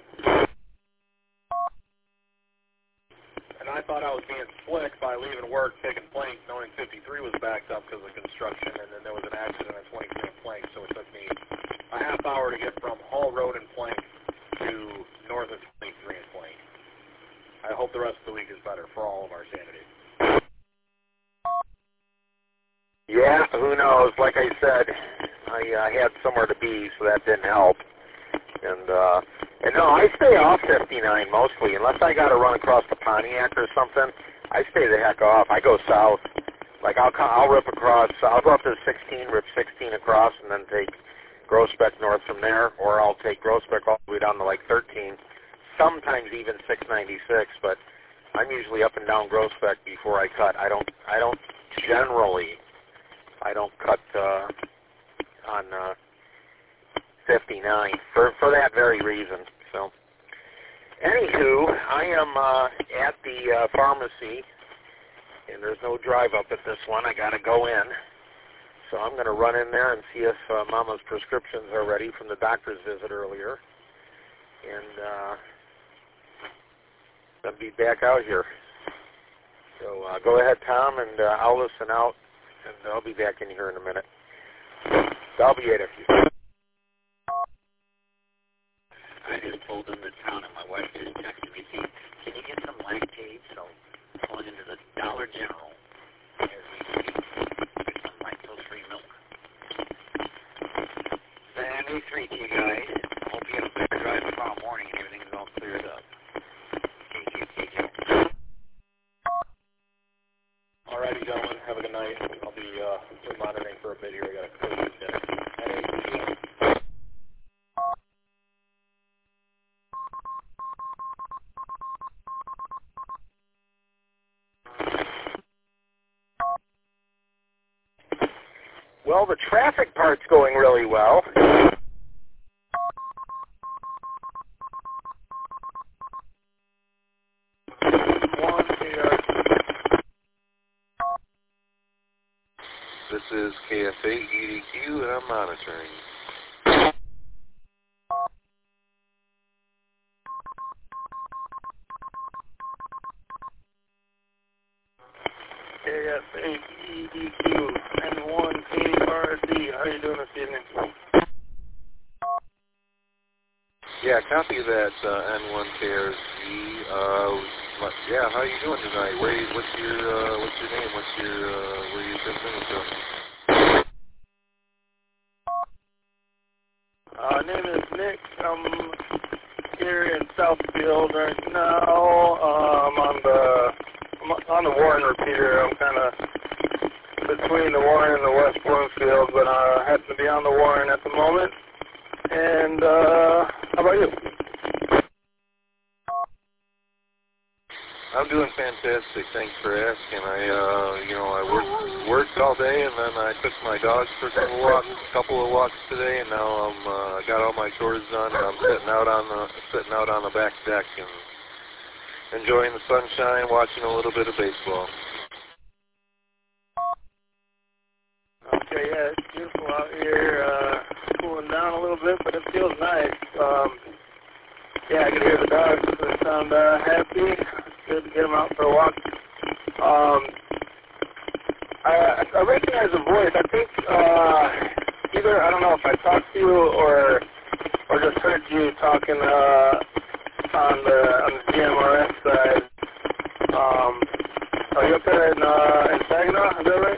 And I thought I was being slick by leaving work, taking Plank, knowing fifty-three was backed up because of construction, and then there was an accident at twenty-three and Plank, so it took me a half hour to get from Hall Road and Plank to north of twenty-three and Plank. I hope the rest of the week is better for all of our sanity. Yeah, who knows? Like I said, I uh, had somewhere to be, so that didn't help. And uh, and no, I stay off fifty-nine mostly, unless I got to run across the Pontiac or something. I stay the heck off. I go south. Like I'll I'll rip across. I'll go up to sixteen, rip sixteen across, and then take Groesbeck north from there, or I'll take Groesbeck all the way down to like thirteen. Sometimes even six ninety-six, but I'm usually up and down Groesbeck before I cut. I don't. I don't generally. I don't cut uh, on uh, fifty-nine for for that very reason. So, anywho, I am uh, at the uh, pharmacy, and there's no drive up at this one. I got to go in, so I'm going to run in there and see if uh, Mama's prescriptions are ready from the doctor's visit earlier, and uh, then be back out here. So uh, go ahead, Tom, and uh, I'll listen out, and I'll be back in here in a minute. I'll be at a few. I just pulled into town, and my wife just texted me, saying, can you get some lactate? So I'm pulling into the Dollar General as we speak. Get some lactose-free milk. seventy-three to you guys. I hope you have a better drive tomorrow morning and everything's all cleared up. K K K Joe. Alrighty, gentlemen. Have a good night. I'll be uh, monitoring for a bit here. I got a close dinner at eight p m Well, the traffic part's going really well. This is K F A E D Q, and I'm monitoring. K F A E D Q, N one K R D. How are you doing this evening? Yeah, copy that uh, N one K R D. Uh, yeah, how are you doing tonight? Where you, what's your uh, what's your name? What's your uh, where you transmitting from? Uh, name is Nick. I'm here in Southfield right now. Uh, I'm on the I'm on the Warren repeater. I'm kind of between the Warren and the West Bloomfield, but I happen to be on the Warren at the moment. And uh, how about you? I'm doing fantastic. Thanks for asking. I, uh, you know, I worked worked all day, and then I took my dogs for a couple of walks, couple of walks today, and now I'm uh, got all my chores done, and I'm sitting out on the sitting out on the back deck and enjoying the sunshine, watching a little bit of baseball. Okay, yeah, it's beautiful out here. Uh, cooling down a little bit, but it feels nice. Um, yeah, I can hear the dogs. They sound uh, happy. Good to get them out for a walk. Um, I, I recognize the voice. I think uh, either, I don't know if I talked to you or or just heard you talking uh, on the on the G M R S side. Um, are you up there in, uh, in Saginaw? Is that right?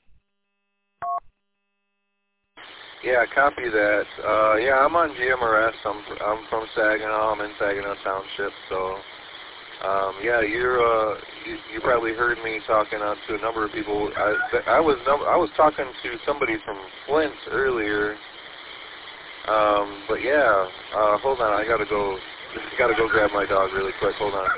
Yeah, copy that. Uh, yeah, I'm on G M R S. I'm I'm from Saginaw. I'm in Saginaw Township, so. Um, yeah, you're, uh, you, you probably heard me talking uh, to a number of people. I, I was num- I was talking to somebody from Flint earlier. Um, but yeah, uh, hold on, I gotta go. Gotta go grab my dog really quick. Hold on.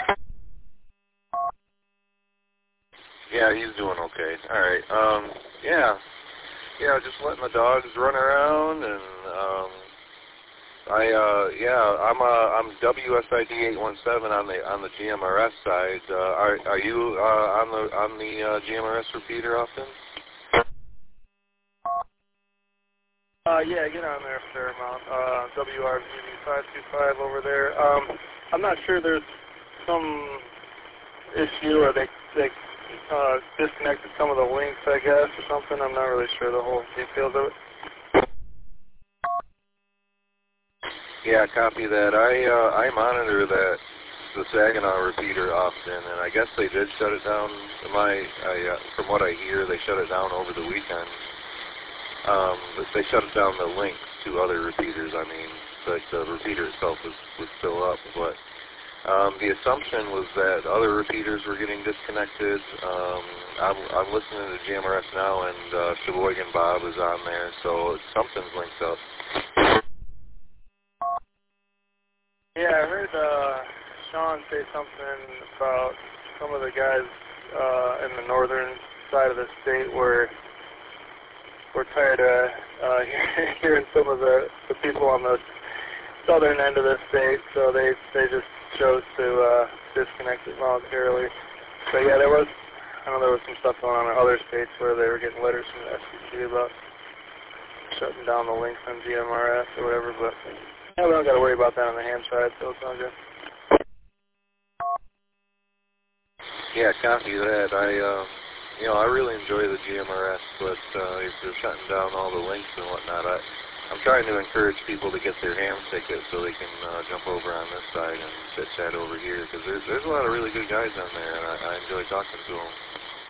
Yeah, he's doing okay. All right. Um, yeah, yeah, just letting the dogs run around and. Um, I uh yeah I'm uh I'm W S I D eight one seven on the on the G M R S side. Uh, are are you uh, on the on the uh, G M R S repeater often? Uh yeah, get on there a fair amount. Uh, W R V V five two five over there. Um, I'm not sure. There's some issue or they they uh, disconnected some of the links, I guess, or something. I'm not really sure the whole details of it. Yeah, copy that. I uh, I monitor that the Saginaw repeater often, and I guess they did shut it down. My I, uh, from what I hear, they shut it down over the weekend. um, they shut down the links to other repeaters. I mean, like the repeater itself was, was still up, but um, the assumption was that other repeaters were getting disconnected. Um, I'm, I'm listening to G M R S now, and uh, Sheboygan Bob is on there, so something's linked up. Yeah, I heard uh, Sean say something about some of the guys uh, in the northern side of the state were were tired of uh, hearing some of the, the people on the southern end of the state, so they they just chose to uh, disconnect it voluntarily. But yeah, there was, I know there was some stuff going on in other states where they were getting letters from the S C C about shutting down the links on G M R S or whatever, but yeah, we don't got to worry about that on the ham side, so it's all good. Yeah, copy that. I, uh, you know, I really enjoy the G M R S, but uh, if they're shutting down all the links and whatnot, I, I'm trying to encourage people to get their ham ticket so they can uh, jump over on this side and chit chat over here, because there's there's a lot of really good guys on there, and I, I enjoy talking to them.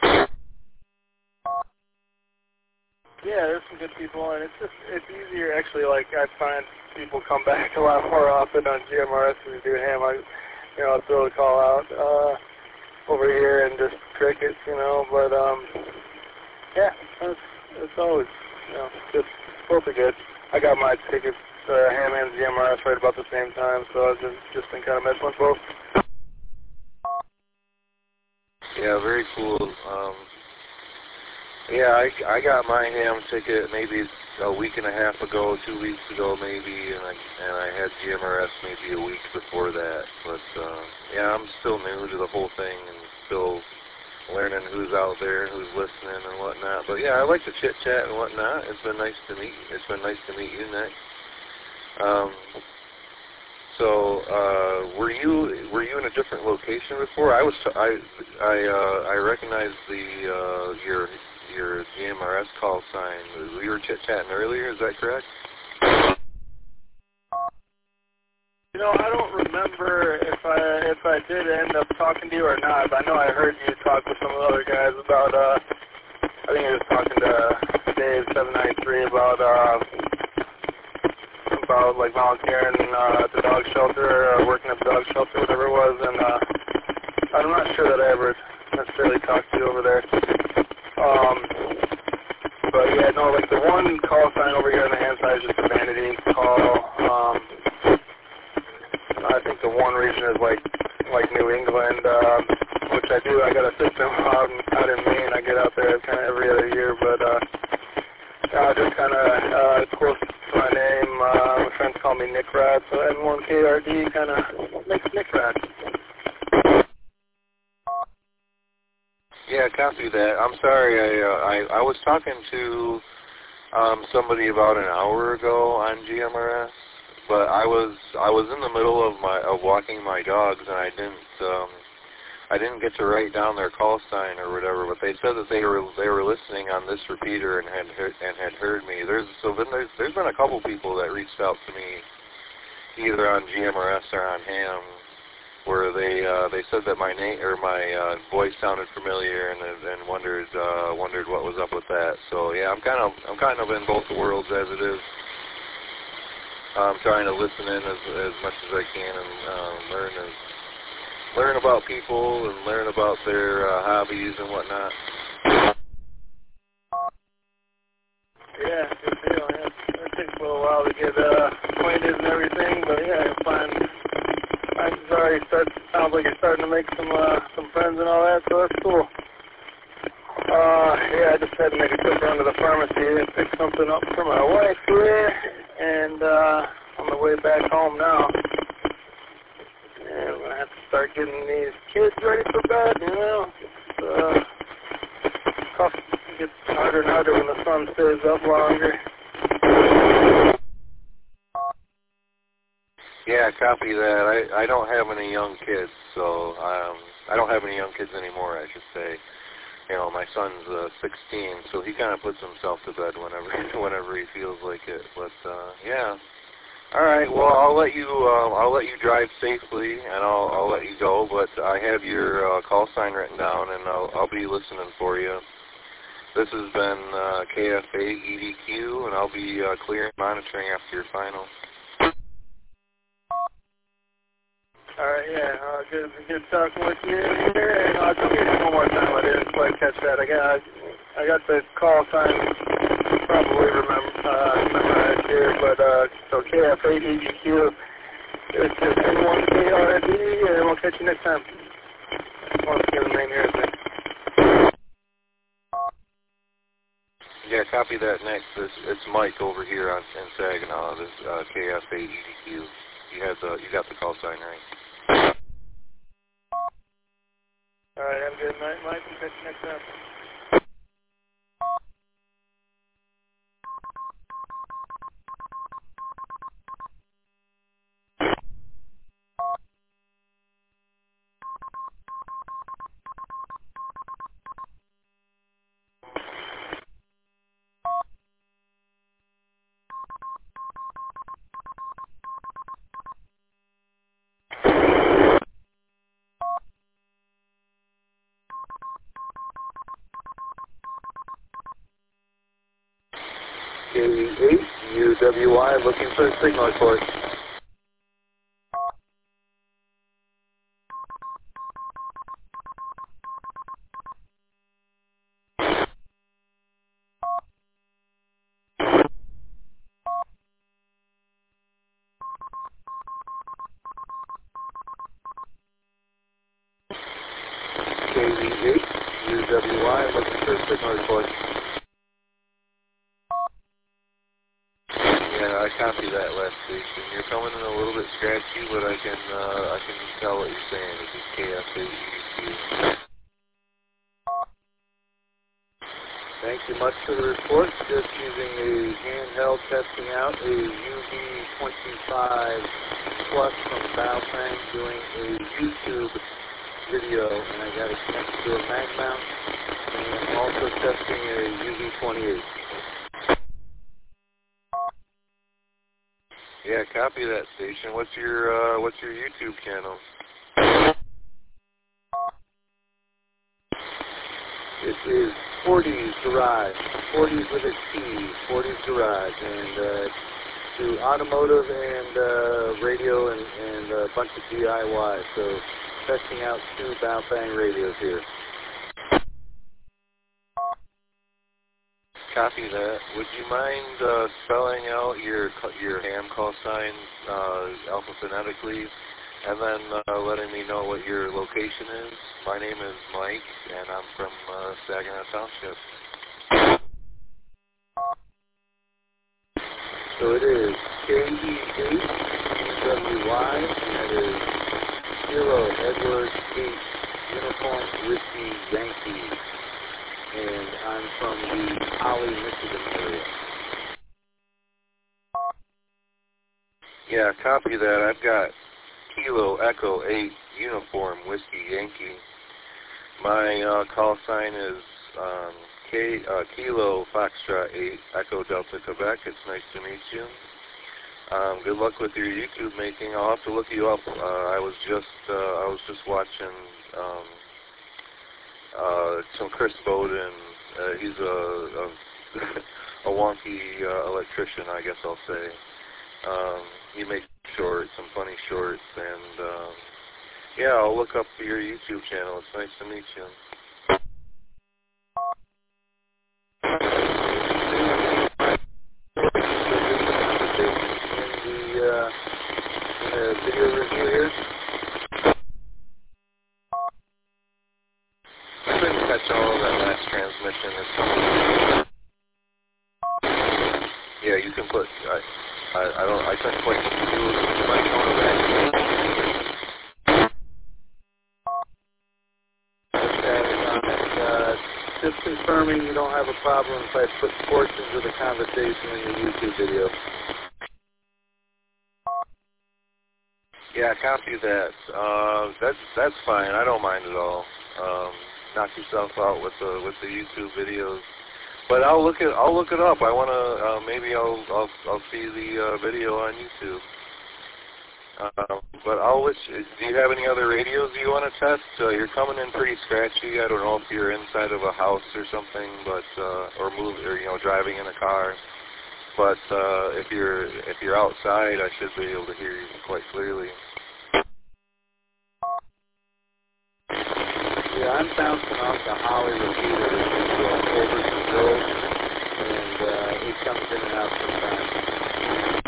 Yeah, there's some good people, and it's just it's easier actually. Like I find people come back a lot more often on G M R S than they do ham. I, you know, I'll throw a call out uh, over here and just crickets, you know. But um, yeah, it's it's always, you know, just both are good. I got my tickets, uh, ham and G M R S right about the same time, so I've just just been kind of messing with both. Yeah, very cool. Um, yeah, I, I got my ham ticket maybe a week and a half ago, two weeks ago maybe, and I and I had G M R S maybe a week before that. But uh, yeah, I'm still new to the whole thing and still learning who's out there, who's listening and whatnot. But yeah, I like to chit chat and whatnot. It's been nice to meet. It's been nice to meet you, Nick. Um, so uh, were you were you in a different location before? I was t- I I uh, I recognized the uh, your your G M R S call sign. We were chit chatting earlier. Is that correct? You know, I don't remember if I if I did end up talking to you or not, but I know I heard you talk with some of the other guys about, uh, I think you were talking to Dave seven ninety-three about, uh, about like volunteering uh, at the dog shelter, or working at the dog shelter, whatever it was, and uh, I'm not sure that I ever necessarily talked to you over there. Um, but yeah, no, like the one call sign over here on the hand side is just a vanity call. Um, I think the one region is like like New England, uh, which I do. I got a system out in, out in Maine. I get out there kind of every other year, but uh, uh, just kind of uh, close to my name. Uh, my friends call me Nick Rad, so N one K R D kind of makes Nick Rad. Yeah, copy that. I'm sorry. I uh, I, I was talking to um, somebody about an hour ago on G M R S. But I was I was in the middle of my of walking my dogs, and I didn't um, I didn't get to write down their call sign or whatever. But they said that they were they were listening on this repeater and had heard, and had heard me. There's so then there's there's been a couple people that reached out to me either on G M R S or on ham, where they uh, they said that my name or my uh, voice sounded familiar and and wondered uh, wondered what was up with that. So yeah, I'm kind of I'm kind of in both worlds as it is. I'm trying to listen in as as much as I can and uh, learn as, learn about people and learn about their uh, hobbies and whatnot. Yeah, good deal. Yeah. It takes a little while to get uh, acquainted and everything, but yeah, you'll find it's already start, sounds like you're starting to make some uh, some friends and all that, so that's cool. Uh, yeah, I just had to make a quick run to the pharmacy and pick something up for my wife here, and uh, on the way back home now. And I'm going to have to start getting these kids ready for bed, you know. It's, uh, tough. It gets harder and harder when the sun stays up longer. Yeah, copy that. I, I don't have any young kids, so um, I don't have any young kids anymore, I should say. You know, my son's uh, sixteen, so he kind of puts himself to bed whenever whenever he feels like it. But uh, yeah, all right. Well, I'll let you uh, I'll let you drive safely, and I'll I'll let you go. But I have your uh, call sign written down, and I'll I'll be listening for you. This has been uh, K F A E D Q, and I'll be uh, clearing monitoring after your final. All right, yeah, uh, good, good talking with you here, and uh, tell me one more time. I didn't quite catch that. I got, I got the call sign. Probably remember, uh, memorized here, but uh, so K F A E D Q. It's just N one K R D, and we'll catch you next time. Once again, the name here is Nick. Yeah, copy that next. It's, it's Mike over here on in Saginaw. This uh, K F A E D Q. You had the, you got the call sign right. All right, have a good night, Mike. We'll catch you next time. K E eight U W I, looking for a signal report. K E eight U W I, looking for a signal report. Yeah, I copy that last station. You're coming in a little bit scratchy, but I can uh, I can tell what you're saying. This is K F A E D Q. Thank you much for the report. Just using a handheld testing out a U V twenty-five plus from Baofeng, doing a YouTube video, and I got it connected to a mag mount, and I'm also testing a U V twenty-eight. Yeah, copy that station. What's your uh, what's your YouTube channel? It is forties Garage, forties with a T, forties Garage, and uh, do automotive and uh, radio and, and a bunch of D I Y. So testing out two Baofeng radios here. Copy that. Would you mind uh, spelling out your your ham call sign uh, alphabetically, and then uh, letting me know what your location is? My name is Mike, and I'm from uh, Saginaw Township. So it is K E eight W Y, and that is Kilo Edward eight Uniform Whiskey Yankee. And I'm from the Holly, Michigan area. Yeah, copy that. I've got Kilo Echo eight Uniform Whiskey Yankee. My uh, call sign is um, K uh, Kilo Foxtrot eight Echo Delta Quebec. It's nice to meet you. Um, good luck with your YouTube making. I'll have to look you up. Uh, I was just uh, I was just watching. Um, Uh, some Chris Bowden. Uh, he's a a, a wonky uh, electrician, I guess I'll say. Um, he makes shorts, some funny shorts, and um, yeah, I'll look up your YouTube channel. It's nice to meet you. In the, uh, in the video review here. I couldn't catch all of that last transmission. It's yeah, you can put. I, I, I don't. I couldn't quite do my tone of that. Uh, just confirming you don't have a problem if I put portions of the conversation in the YouTube video. Yeah, copy that. Uh, that's that's fine. I don't mind at all. Um, knock yourself out with the with the YouTube videos. But I'll look it I'll look it up. I wanna uh, maybe I'll I'll I'll see the uh, video on YouTube. Um, but I'll let you, do you have any other radios you want to test? Uh, you're coming in pretty scratchy. I don't know if you're inside of a house or something, but uh, or move or you know driving in a car. But uh, if you're if you're outside, I should be able to hear you quite clearly. Yeah, I'm bouncing off the Holly repeater uh, over some hills, and uh, it comes in and out sometimes.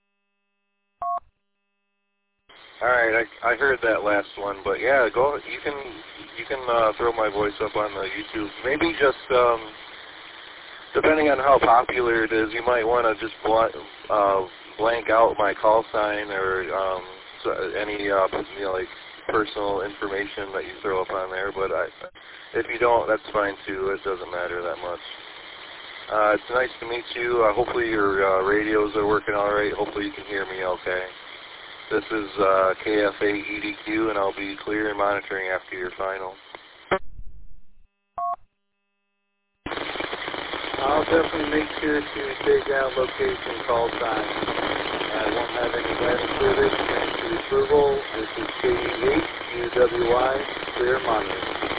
All right, I, I heard that last one, but yeah, go. You can you can uh, throw my voice up on the YouTube. Maybe just um, depending on how popular it is, you might want to just bl- uh, blank out my call sign or um, so any uh, you know like personal information that you throw up on there. But I, if you don't, that's fine too. It doesn't matter that much. Uh, it's nice to meet you. Uh, hopefully your uh, radios are working all right. Hopefully you can hear me okay. This is uh, K F A E D Q, and I'll be clear and monitoring after your final. I'll definitely make sure to take out location call sign. I won't have any of that included. Thanks for the approval. This is K E H U W I, clear monitoring.